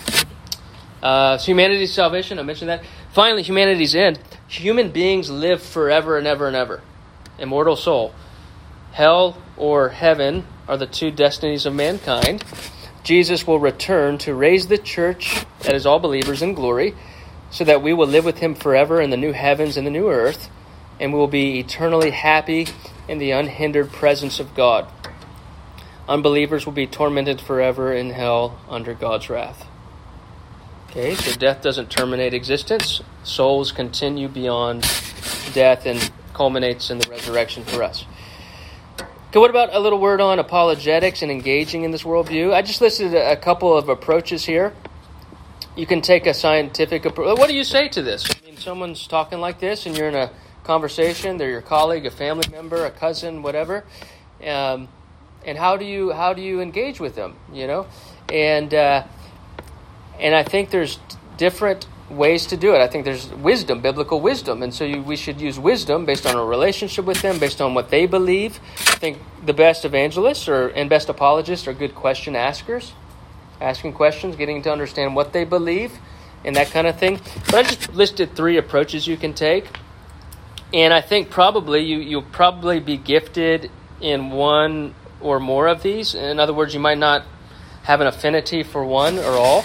Speaker 1: So humanity's salvation, I mentioned that. Finally, humanity's end. Human beings live forever and ever and ever. Immortal soul. Hell or heaven are the two destinies of mankind. Jesus will return to raise the church, that is all believers, in glory, so that we will live with him forever in the new heavens and the new earth, and we will be eternally happy in the unhindered presence of God. Unbelievers will be tormented forever in hell under God's wrath. Okay, so death doesn't terminate existence. Souls continue beyond death and culminates in the resurrection for us. Okay, what about a little word on apologetics and engaging in this worldview? I just listed a couple of approaches here. You can take a scientific approach. What do you say to this? I mean, someone's talking like this and you're in a conversation. They're your colleague, a family member, a cousin, whatever. And how do you engage with them? And I think there's different ways to do it. I think there's wisdom, biblical wisdom, and so we should use wisdom based on our relationship with them, based on what they believe. I think the best evangelists and best apologists are good question askers, asking questions, getting to understand what they believe, and that kind of thing. But I just listed 3 approaches you can take, and I think probably you'll probably be gifted in one or more of these. In other words, you might not have an affinity for one or all.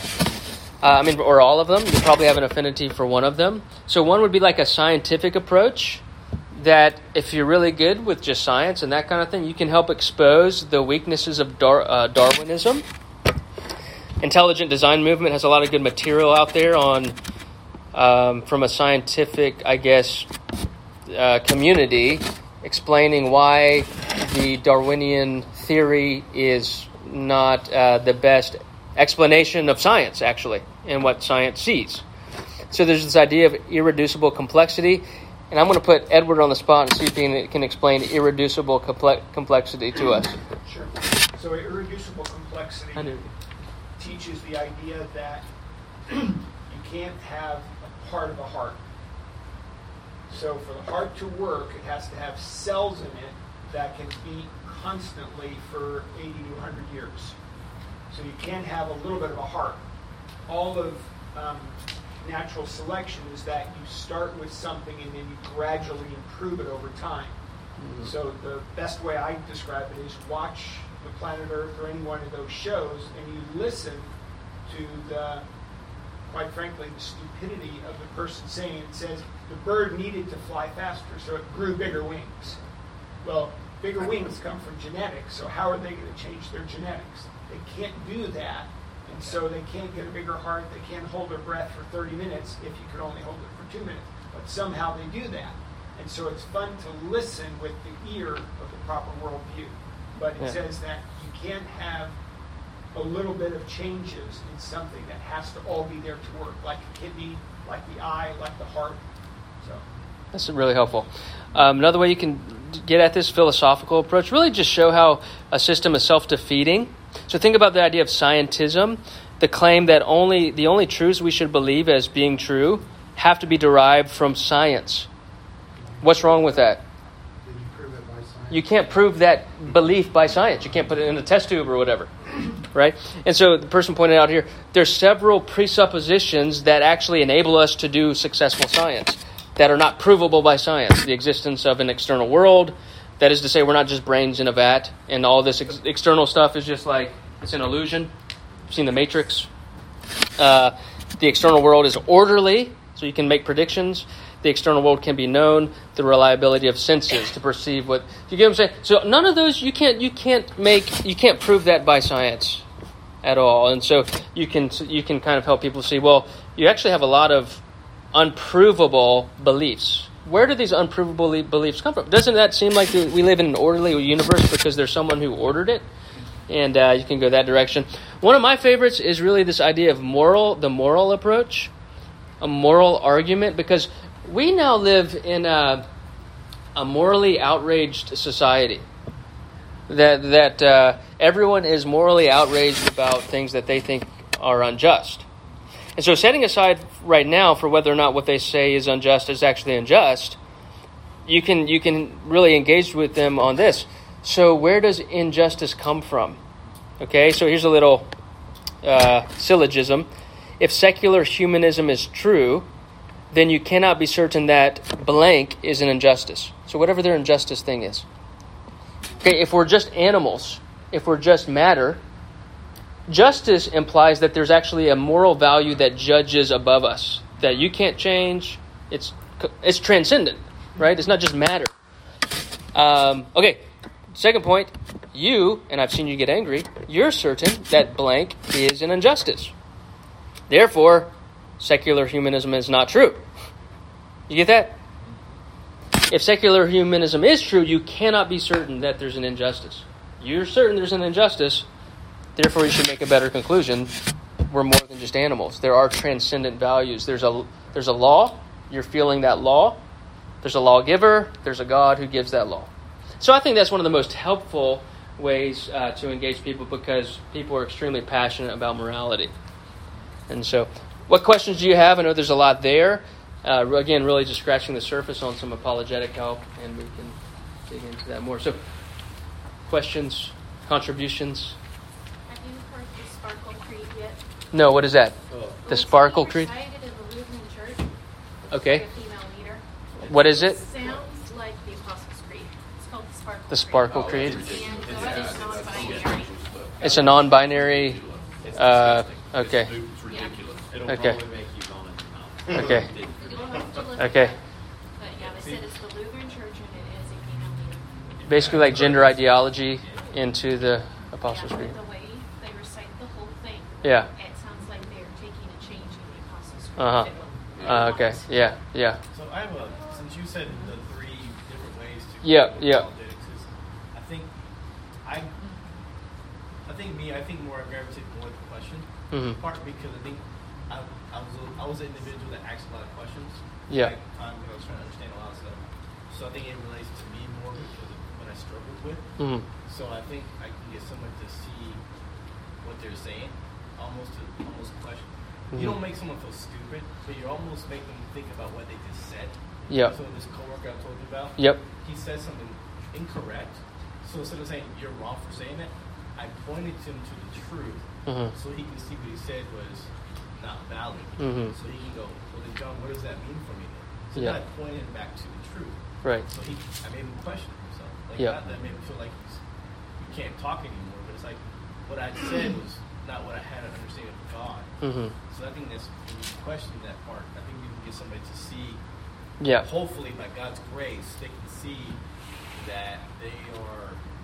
Speaker 1: Or all of them. You probably have an affinity for one of them. So one would be like a scientific approach that if you're really good with just science and that kind of thing, you can help expose the weaknesses of Darwinism. Intelligent Design Movement has a lot of good material out there on from a scientific, community explaining why the Darwinian theory is not the best explanation of science, actually, and what science sees. So there's this idea of irreducible complexity, and I'm going to put Edward on the spot and see if he can explain irreducible complexity to us.
Speaker 7: Sure. So irreducible complexity
Speaker 11: teaches the idea that you can't have a part of a heart. So for the heart to work, it has to have cells in it that can beat constantly for 80 to 100 years. So you can't have a little bit of a heart. All of natural selection is that you start with something and then you gradually improve it over time. Mm-hmm. So the best way I describe it is watch the Planet Earth or any one of those shows and you listen to the, quite frankly, the stupidity of the person saying it. Says the bird needed to fly faster, so it grew bigger wings. Well, bigger wings come from genetics, so how are they going to change their genetics? They can't do that, and so they can't get a bigger heart. They can't hold their breath for 30 minutes if you could only hold it for 2 minutes. But somehow they do that. And so it's fun to listen with the ear of the proper worldview. But it says that you can't have a little bit of changes in something that has to all be there to work, like a kidney, like the eye, like the heart. So
Speaker 1: that's really helpful. Another way you can get at this philosophical approach, really just show how a system is self-defeating. So think about the idea of scientism, the claim that the only truths we should believe as being true have to be derived from science. What's wrong with that?
Speaker 2: Did you prove it by science?
Speaker 1: You can't prove that belief by science. You can't put it in a test tube or whatever. Right? And so the person pointed out here, there's several presuppositions that actually enable us to do successful science that are not provable by science. The existence of an external world, that is to say we're not just brains in a vat, and all this external stuff is just like, it's an illusion. You've seen The Matrix. The external world is orderly, so you can make predictions. The external world can be known, the reliability of senses to perceive what you get what I'm saying. So none of those you can't prove that by science at all. And so you can kind of help people see, well, you actually have a lot of unprovable beliefs. Where do these unprovable beliefs come from? Doesn't that seem like we live in an orderly universe because there's someone who ordered it? And you can go that direction. One of my favorites is really this idea of the moral approach, a moral argument, because we now live in a morally outraged society. That everyone is morally outraged about things that they think are unjust. And so setting aside right now for whether or not what they say is unjust is actually unjust, you can really engage with them on this. So where does injustice come from? Okay, so here's a little syllogism. If secular humanism is true, then you cannot be certain that blank is an injustice. So whatever their injustice thing is. Okay, if we're just animals, if we're just matter, justice implies that there's actually a moral value that judges above us, that you can't change. It's transcendent, right? It's not just matter. Okay, second point, and I've seen you get angry, you're certain that blank is an injustice. Therefore, secular humanism is not true. You get that? If secular humanism is true, you cannot be certain that there's an injustice. You're certain there's an injustice, therefore you should make a better conclusion. We're more than just animals. There are transcendent values. There's a law. You're feeling that law. There's a lawgiver. There's a God who gives that law. So I think that's one of the most helpful ways to engage people, because people are extremely passionate about morality. And so, what questions do you have? I know there's a lot there. Again, really just scratching the surface on some apologetic help, and we can dig into that more. So, questions, contributions?
Speaker 12: Have you heard the Sparkle Creed yet?
Speaker 1: No, what is that? The Sparkle Creed?
Speaker 12: Recited in the Lutheran Church.
Speaker 1: Okay.
Speaker 12: By a female leader.
Speaker 1: What is it?
Speaker 12: Sounds like the Apostles' Creed. It's called the Sparkle Creed.
Speaker 1: The Sparkle Creed.
Speaker 12: And God is non-binary.
Speaker 1: It's a non-binary. Okay. Okay. Okay. Okay.
Speaker 12: But yeah, they said it's the Lutheran Church and it is a female leader.
Speaker 1: Basically like gender ideology into the Apostles' Creed.
Speaker 12: The way they recite the whole thing.
Speaker 1: Yeah.
Speaker 12: It sounds like they're taking a change in the Apostles' Creed.
Speaker 1: Okay. Yeah. Yeah.
Speaker 13: So I have since you said the three different ways to
Speaker 1: yeah.
Speaker 13: apologetics is, I think more I gravitate toward the question part, because I think I was an individual that asked a lot of questions.
Speaker 1: Yeah.
Speaker 13: At the time when I was trying to understand a lot of stuff. So I think it relates to me more because of what I struggled with. So I think I can get someone to see what they're saying. almost a question. You don't make someone feel stupid, but you almost make them think about what they just said.
Speaker 1: Yeah.
Speaker 13: So this coworker I told you about, he said something incorrect. So instead of saying you're wrong for saying that, I pointed him to the truth, so he can see what he said was not valid. So he can go, well then John, what does that mean for me then? So then I pointed him back to the truth.
Speaker 1: Right.
Speaker 13: So I made him question himself. Not that made him feel like you can't talk anymore, but it's like what I said was not what I had an understanding of God. So I think that's when you question that part, I think you can get somebody to see. Hopefully, by God's grace, they can see that they are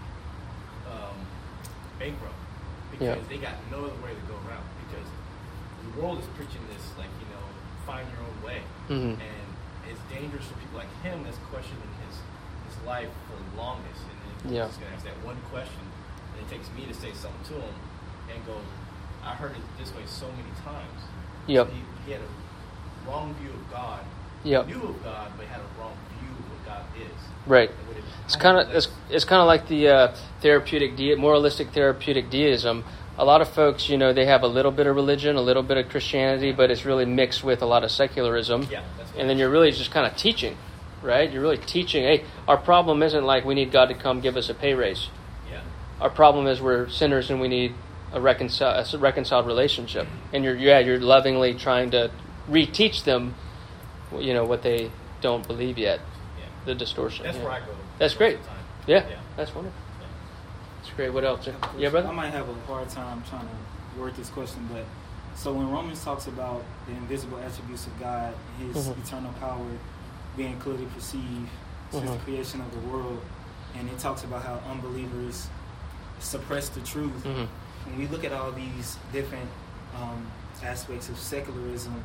Speaker 13: bankrupt because they got no other way to go around. Because the world is preaching this, find your own way, and it's dangerous for people like him that's questioning his life for the longest, and then he's just gonna ask that one question, and it takes me to say something to him and go, I heard it this way so many times. So he had a wrong view of God. He knew of God, but had a wrong view of what God is.
Speaker 1: Right. It's kind of like the moralistic therapeutic deism. A lot of folks, they have a little bit of religion, a little bit of Christianity, but it's really mixed with a lot of secularism. And then you're really just kind of teaching, right? You're really teaching, hey, our problem isn't like we need God to come give us a pay raise. Our problem is we're sinners and we need a reconciled relationship. And you're lovingly trying to reteach them, what they don't believe yet. The distortion.
Speaker 13: That's where I go.
Speaker 1: That's great. That's wonderful. That's great. What else? Yeah, brother?
Speaker 8: I might have a hard time trying to word this question, but so when Romans talks about the invisible attributes of God, his eternal power being clearly perceived since the creation of the world, and it talks about how unbelievers suppress the truth. When we look at all these different aspects of secularism,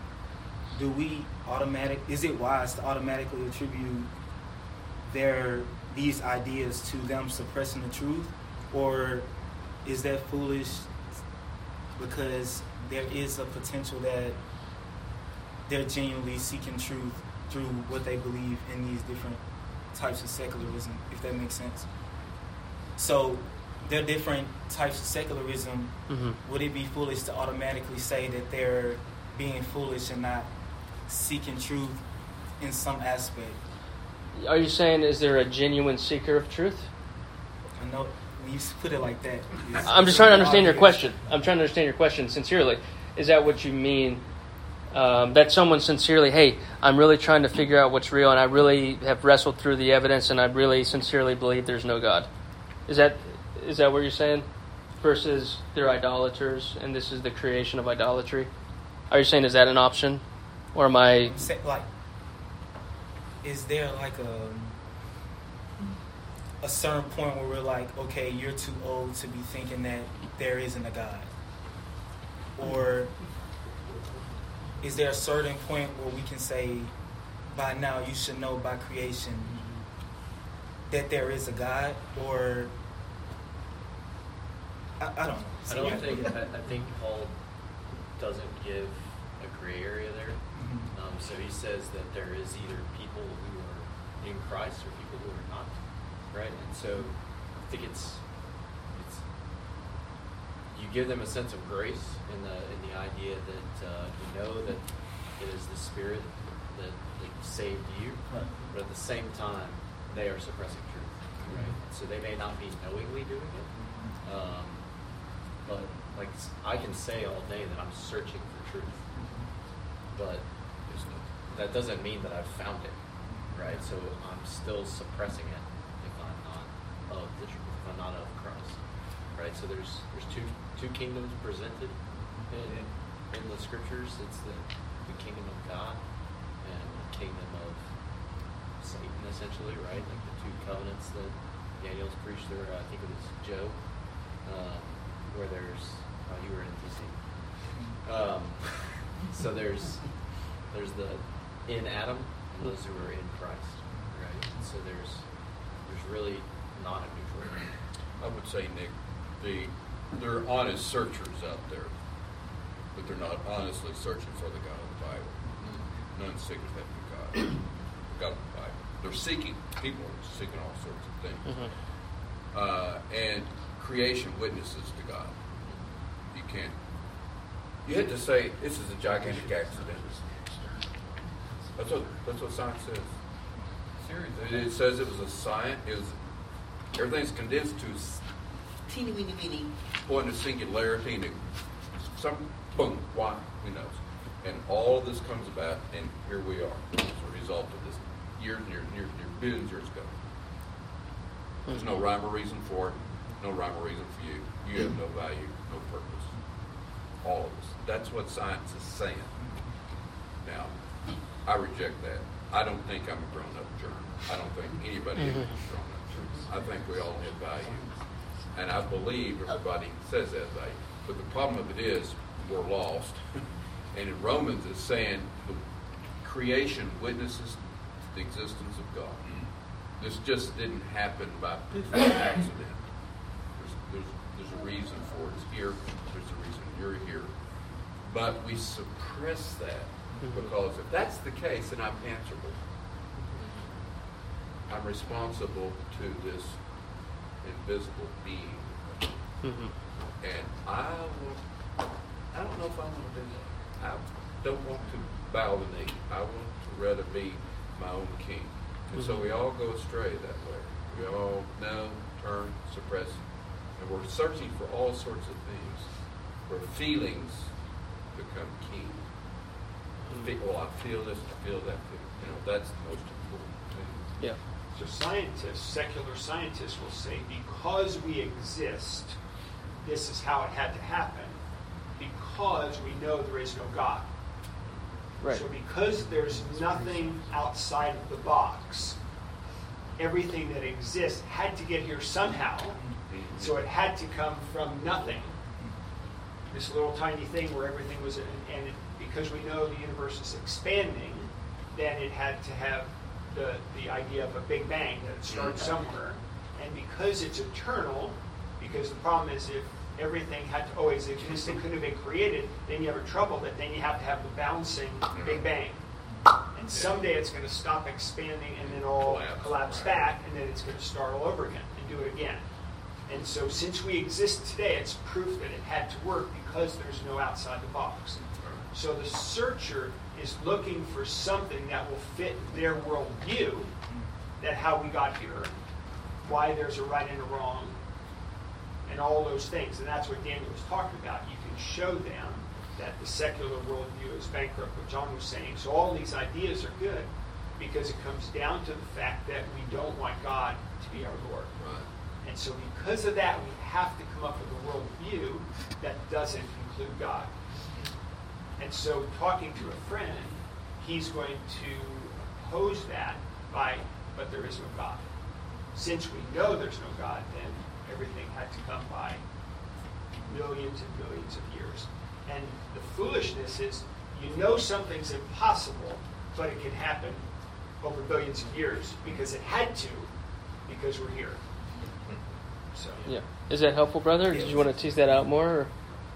Speaker 8: is it wise to automatically attribute these ideas to them suppressing the truth, or is that foolish because there is a potential that they're genuinely seeking truth through what they believe in these different types of secularism, if that makes sense? So there are different types of secularism. Would it be foolish to automatically say that they're being foolish and not seeking truth in some aspect?
Speaker 1: Are you saying, is there a genuine seeker of truth?
Speaker 8: I know when you put it like that.
Speaker 1: I'm just trying to understand your question. I'm trying to understand your question sincerely. Is that what you mean? That someone sincerely, hey, I'm really trying to figure out what's real, and I really have wrestled through the evidence, and I really sincerely believe there's no God. Is that what you're saying? Versus they're idolaters, and this is the creation of idolatry? Are you saying, is that an option? Or am I...
Speaker 8: Is there a certain point where we're like, okay, you're too old to be thinking that there isn't a God? Or is there a certain point where we can say, by now you should know by creation that there is a God? Or I don't know.
Speaker 3: I think Paul doesn't give a gray area there. So he says that there is either people who are in Christ or people who are not, right? And so I think it's you give them a sense of grace in the idea that you know that it is the Spirit that saved you, but at the same time they are suppressing truth, right? So they may not be knowingly doing it, but like I can say all day that I'm searching for truth, but that doesn't mean that I've found it, right? So I'm still suppressing it if I'm not of the truth, if I'm not of Christ, right? So there's two kingdoms presented in the scriptures. It's the kingdom of God and the kingdom of Satan, essentially, right? Like the two covenants that Daniel's preached there. I think it was Job, where there's you were in DC. So there's the in Adam and those who are in Christ, right? And so there's really not a neutral.
Speaker 5: I would say, Nick, they're honest searchers out there, but they're not honestly searching for the God of the Bible. None seeketh after God. The God of the Bible. They're seeking. People are seeking all sorts of things. And creation witnesses to God. You can't You had to say this is a gigantic accident. That's what science says. Seriously, it says it was a science. Everything's condensed to teeny weeny weeny point of singularity, and some boom. Why? Who knows? And all of this comes about, and here we are as a result of this years and years and years, billions of years ago. There's no rhyme or reason for it. No rhyme or reason for you. You have no value, no purpose. All of us. That's what science is saying. Now, I reject that. I don't think I'm a grown-up germ. I don't think anybody is a grown-up germ. I think we all have value. And I believe everybody says that value. But the problem of it is we're lost. And in Romans it's saying the creation witnesses the existence of God. This just didn't happen by accident. There's a reason for it. It's here. There's a reason you're here. But we suppress that because if that's the case, then I'm answerable. I'm responsible to this invisible being. And I don't know if I want to do that. I don't want to bow the knee. I want to rather be my own king. And so we all go astray that way. We all know, turn, suppress, and we're searching for all sorts of things where feelings become king. Well, I feel this, I feel that. That's the most important thing.
Speaker 11: Yeah. So scientists, secular scientists will say, because we exist, this is how it had to happen, because we know there is no God. Right. So because there's nothing outside of the box, everything that exists had to get here somehow, so it had to come from nothing. This little tiny thing where everything was, because we know the universe is expanding, then it had to have the idea of a Big Bang, that it starts somewhere. And because it's eternal, because the problem is if everything had to always exist and couldn't have been created, then you have a trouble that then you have to have the bouncing Big Bang. And someday it's going to stop expanding and then all collapse back, and then it's going to start all over again and do it again. And so since we exist today, it's proof that it had to work because there's no outside the box. So the searcher is looking for something that will fit their worldview, that how we got here, why there's a right and a wrong, and all those things. And that's what Daniel was talking about. You can show them that the secular worldview is bankrupt, what John was saying. So all these ideas are good because it comes down to the fact that we don't want God to be our Lord. Right. And so because of that, we have to come up with a worldview that doesn't include God. And so talking to a friend, he's going to oppose that by, but there is no God. Since we know there's no God, then everything had to come by millions and billions of years. And the foolishness is, you know something's impossible, but it can happen over billions of years because it had to, because we're here. So
Speaker 1: yeah. Is that helpful, brother? Did you want to tease that out more? Or?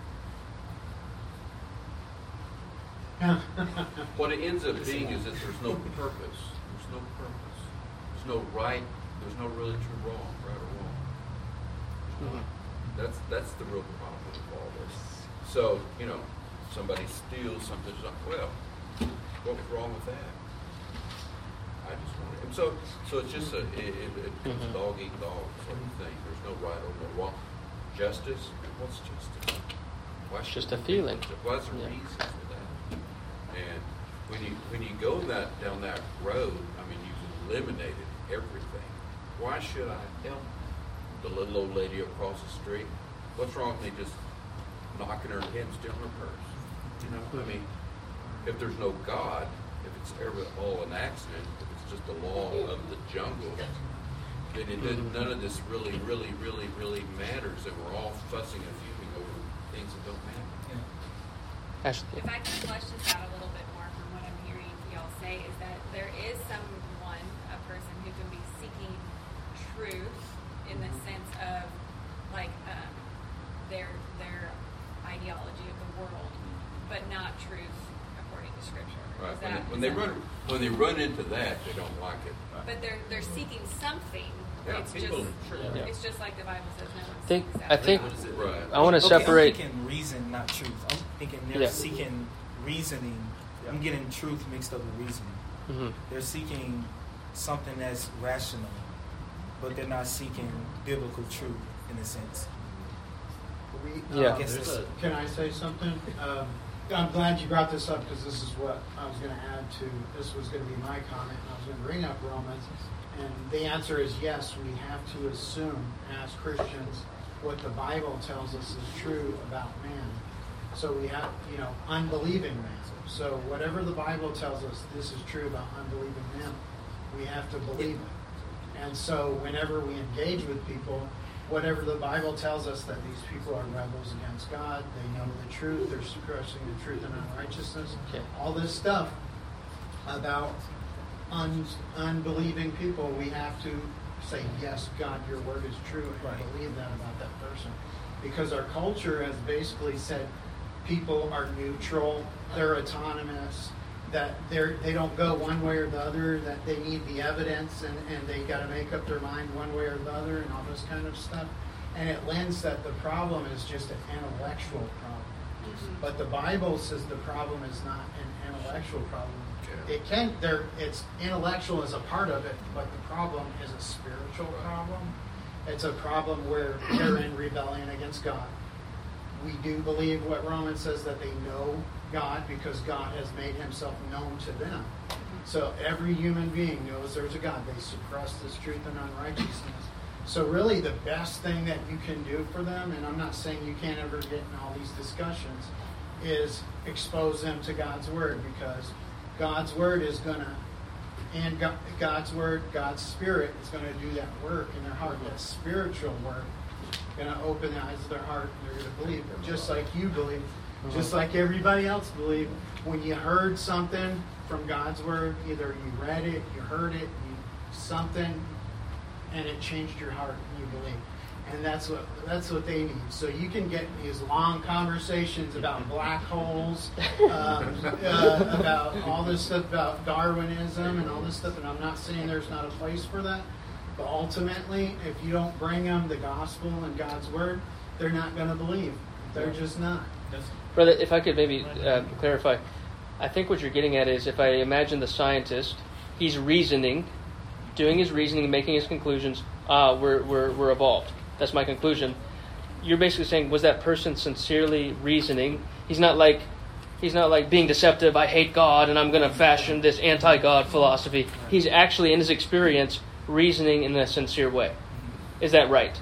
Speaker 5: What it ends up being is that there's no purpose. There's no purpose. There's no right. There's no really true wrong, right or wrong. That's the real problem with all this. So, somebody steals something. It's like, well, what was wrong with that? I just want it. And so it's just it becomes a dog eat dog sort of thing. There's no right or no wrong. Justice? What's justice?
Speaker 1: It's just a feeling.
Speaker 5: What's the reason for that? And when you go down that road, you've eliminated everything. Why should I help the little old lady across the street? What's wrong with me just knocking her head and stealing her purse? If there's no God, if it's ever all an accident, if it's just a law of the jungle, then none of this really, really, really, really matters, and we're all fussing and fuming over things that don't matter.
Speaker 1: Ashley.
Speaker 6: If I can flesh this out a little bit more from what I'm hearing y'all say, is that there is a person who can be seeking truth in the sense of their ideology of the world, but not truth according to Scripture.
Speaker 5: Right. when they run into that, they don't like it.
Speaker 6: But they're seeking something.
Speaker 5: Yeah,
Speaker 6: It's just like the Bible says.
Speaker 1: I want to separate.
Speaker 8: I'm thinking reason, not truth. I'm thinking they're seeking reasoning. I'm getting truth mixed up with reasoning.
Speaker 1: Mm-hmm.
Speaker 8: They're seeking something that's rational, but they're not seeking biblical truth in a sense.
Speaker 2: Can I say something? I'm glad you brought this up because this is what I was going to add to. This was going to be my comment, and I was going to bring up Romans. And the answer is yes, we have to assume as Christians what the Bible tells us is true about man. So we have, unbelieving man. So whatever the Bible tells us this is true about unbelieving man, we have to believe it. And so whenever we engage with people, whatever the Bible tells us that these people are rebels against God, they know the truth, they're suppressing the truth and unrighteousness, all this stuff about unbelieving people, we have to say, yes, God, your word is true, and believe that about that person. Because our culture has basically said people are neutral, they're autonomous, that they don't go one way or the other, that they need the evidence, and they got to make up their mind one way or the other, and all this kind of stuff. And it lends that the problem is just an intellectual problem. Mm-hmm. But the Bible says the problem is not an intellectual problem. It's intellectual as a part of it, but the problem is a spiritual problem. It's a problem where they're in rebellion against God. We do believe what Romans says, that they know God because God has made himself known to them. So every human being knows there's a God. They suppress this truth and unrighteousness. So really the best thing that you can do for them, and I'm not saying you can't ever get in all these discussions, is expose them to God's word, because God's word is going to, and God's word, God's spirit is going to do that work in their heart, that spiritual work, going to open the eyes of their heart, and they're going to believe, just like you believe, just like everybody else believed. When you heard something from God's word, either you read it, you heard it, something, and it changed your heart, and you believe. And that's what they need. So you can get these long conversations about black holes, about all this stuff about Darwinism and all this stuff. And I'm not saying there's not a place for that, but ultimately, if you don't bring them the gospel and God's word, they're not going to believe. They're just not.
Speaker 1: Brother, if I could maybe clarify, I think what you're getting at is, if I imagine the scientist, he's reasoning, doing his reasoning, making his conclusions. We're evolved. That's my conclusion. You're basically saying, was that person sincerely reasoning? He's not like being deceptive. I hate God, and I'm going to fashion this anti-God philosophy. He's actually, in his experience, reasoning in a sincere way. Is that right?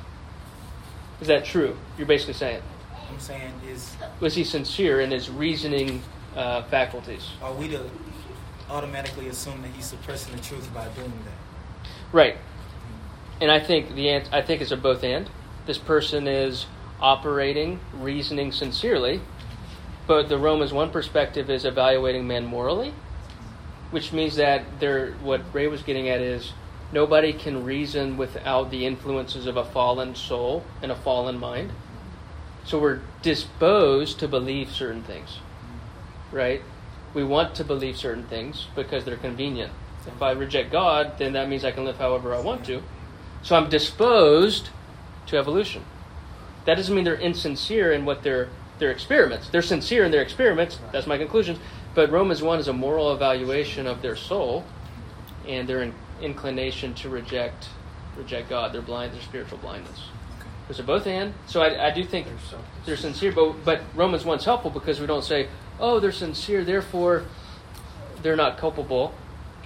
Speaker 1: Is that true? You're basically saying.
Speaker 8: I'm saying
Speaker 1: was he sincere in his reasoning faculties?
Speaker 8: Are we to automatically assume that he's suppressing the truth by doing that?
Speaker 1: Right. And I think it's a both and. This person is operating, reasoning sincerely, but the Romans 1 perspective is evaluating man morally, which means that what Ray was getting at is nobody can reason without the influences of a fallen soul and a fallen mind. So we're disposed to believe certain things, right? We want to believe certain things because they're convenient. If I reject God, then that means I can live however I want to. So I'm disposed to evolution. That doesn't mean they're insincere in what their experiments. They're sincere in their experiments. That's my conclusion. But Romans 1 is a moral evaluation of their soul and their inclination to reject God, their spiritual blindness. There's a both and. So I do think they're sincere. But Romans 1 is helpful because we don't say, oh, they're sincere, therefore they're not culpable.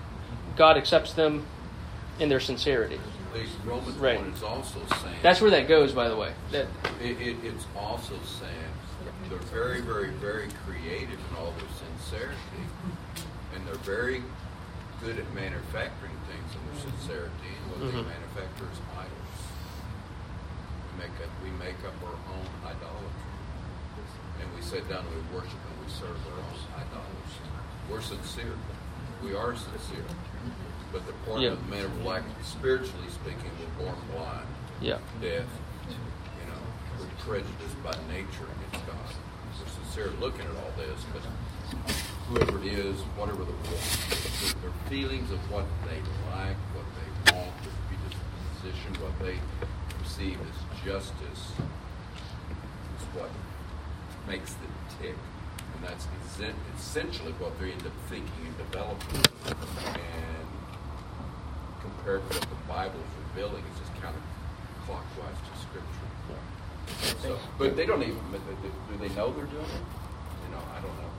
Speaker 1: God accepts them in their sincerity.
Speaker 5: Romans 1 is also saying...
Speaker 1: That's where that goes, by the way.
Speaker 5: It's also saying they're very, very, very creative in all their sincerity. And they're very good at manufacturing things in their sincerity. And what they manufacture is idols. We make up our own idolatry. And we sit down and we worship and we serve our own idolatry. We're sincere. We are sincere. But the point of the man of black, spiritually speaking, we're born blind, deaf. We're prejudiced by nature against God. We're sincere looking at all this, but whoever it is, whatever their feelings of what they like, what they want, their predisposition, what they perceive as justice is what makes them tick. And that's essentially what they end up thinking and developing. And compared to what the Bible is revealing, it's just counterclockwise to Scripture. So, but they don't even, do they know they're doing it? You know, I don't know.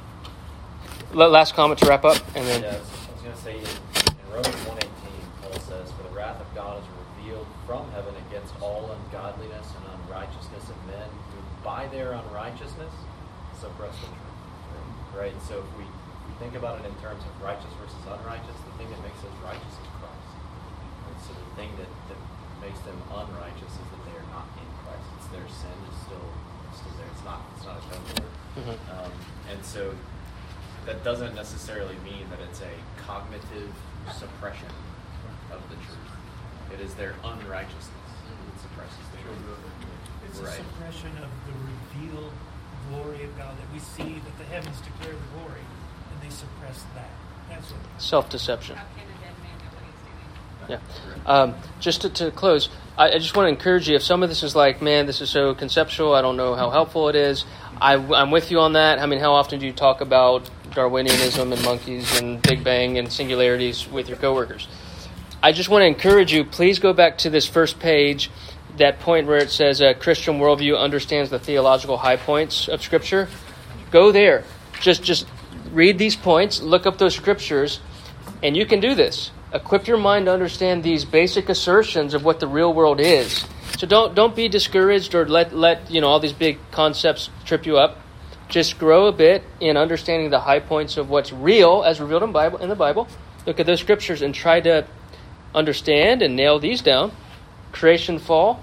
Speaker 1: Last comment to wrap up, and then.
Speaker 14: Yeah, I was going to say in Romans 1:18, Paul says, "For the wrath of God is revealed from heaven against all ungodliness and unrighteousness of men who by their unrighteousness suppress the truth." Right? So if we think about it in terms of righteous versus unrighteous, the thing that makes us righteous is Christ. And so the thing that makes them unrighteous is that they are not in Christ. It's their sin is still there. It's not a covenant. Mm-hmm. And so that doesn't necessarily mean that it's a cognitive suppression of the truth. It is their unrighteousness that suppresses the truth.
Speaker 7: It's a suppression of the revealed glory of God, that we see that the heavens declare the glory, and they suppress that. That's what.
Speaker 1: Self-deception.
Speaker 6: How can a dead man know what he's doing?
Speaker 1: Yeah. Just to close, I just want to encourage you, if some of this is like, man, this is so conceptual, I don't know how helpful it is, I'm with you on that. I mean, how often do you talk about Darwinianism and monkeys and Big Bang and singularities with your coworkers? I just want to encourage you, please go back to this first page, that point where it says a Christian worldview understands the theological high points of Scripture. Go there. Just read these points, look up those scriptures, and you can do this. Equip your mind to understand these basic assertions of what the real world is. So don't be discouraged or let all these big concepts trip you up. Just grow a bit in understanding the high points of what's real as revealed in the Bible. Look at those scriptures and try to understand and nail these down. Creation, fall,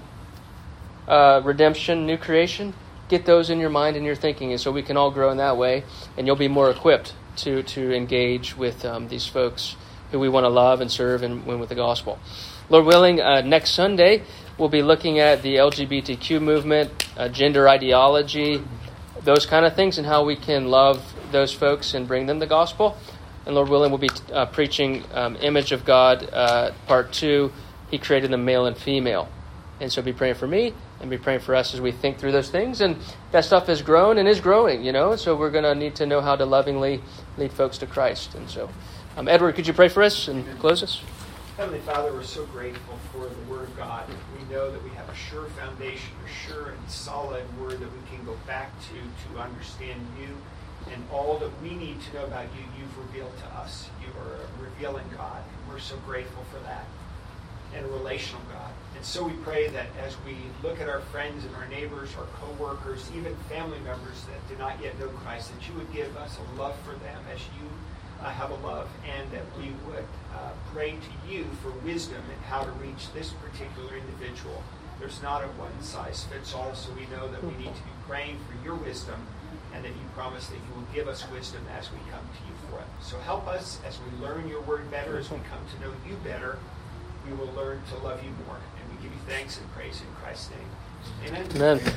Speaker 1: redemption, new creation. Get those in your mind and your thinking, and so we can all grow in that way, and you'll be more equipped to engage with these folks who we want to love and serve and win with the gospel. Lord willing, next Sunday we'll be looking at the LGBTQ movement, gender ideology, those kind of things, and how we can love those folks and bring them the gospel. And Lord willing, we'll be preaching Image of God, Part 2. He created them male and female. And so be praying for me and be praying for us as we think through those things. And that stuff has grown and is growing, so we're going to need to know how to lovingly lead folks to Christ. And so, Edward, could you pray for us and close us?
Speaker 11: Heavenly Father, we're so grateful for the Word of God. We know that we have a sure foundation, a sure and solid Word that we can go back to understand you. And all that we need to know about you, you've revealed to us. You are a revealing God, and we're so grateful for that. And a relational God. And so we pray that as we look at our friends and our neighbors, our co-workers, even family members that do not yet know Christ, that you would give us a love for them as you have a love, and that we would pray to you for wisdom in how to reach this particular individual. There's not a one-size-fits-all, so we know that we need to be praying for your wisdom, and that you promise that you will give us wisdom as we come to you for it. So help us as we learn your word better, as we come to know you better. We will learn to love you more. And we give you thanks and praise in Christ's name. Amen.
Speaker 1: Amen.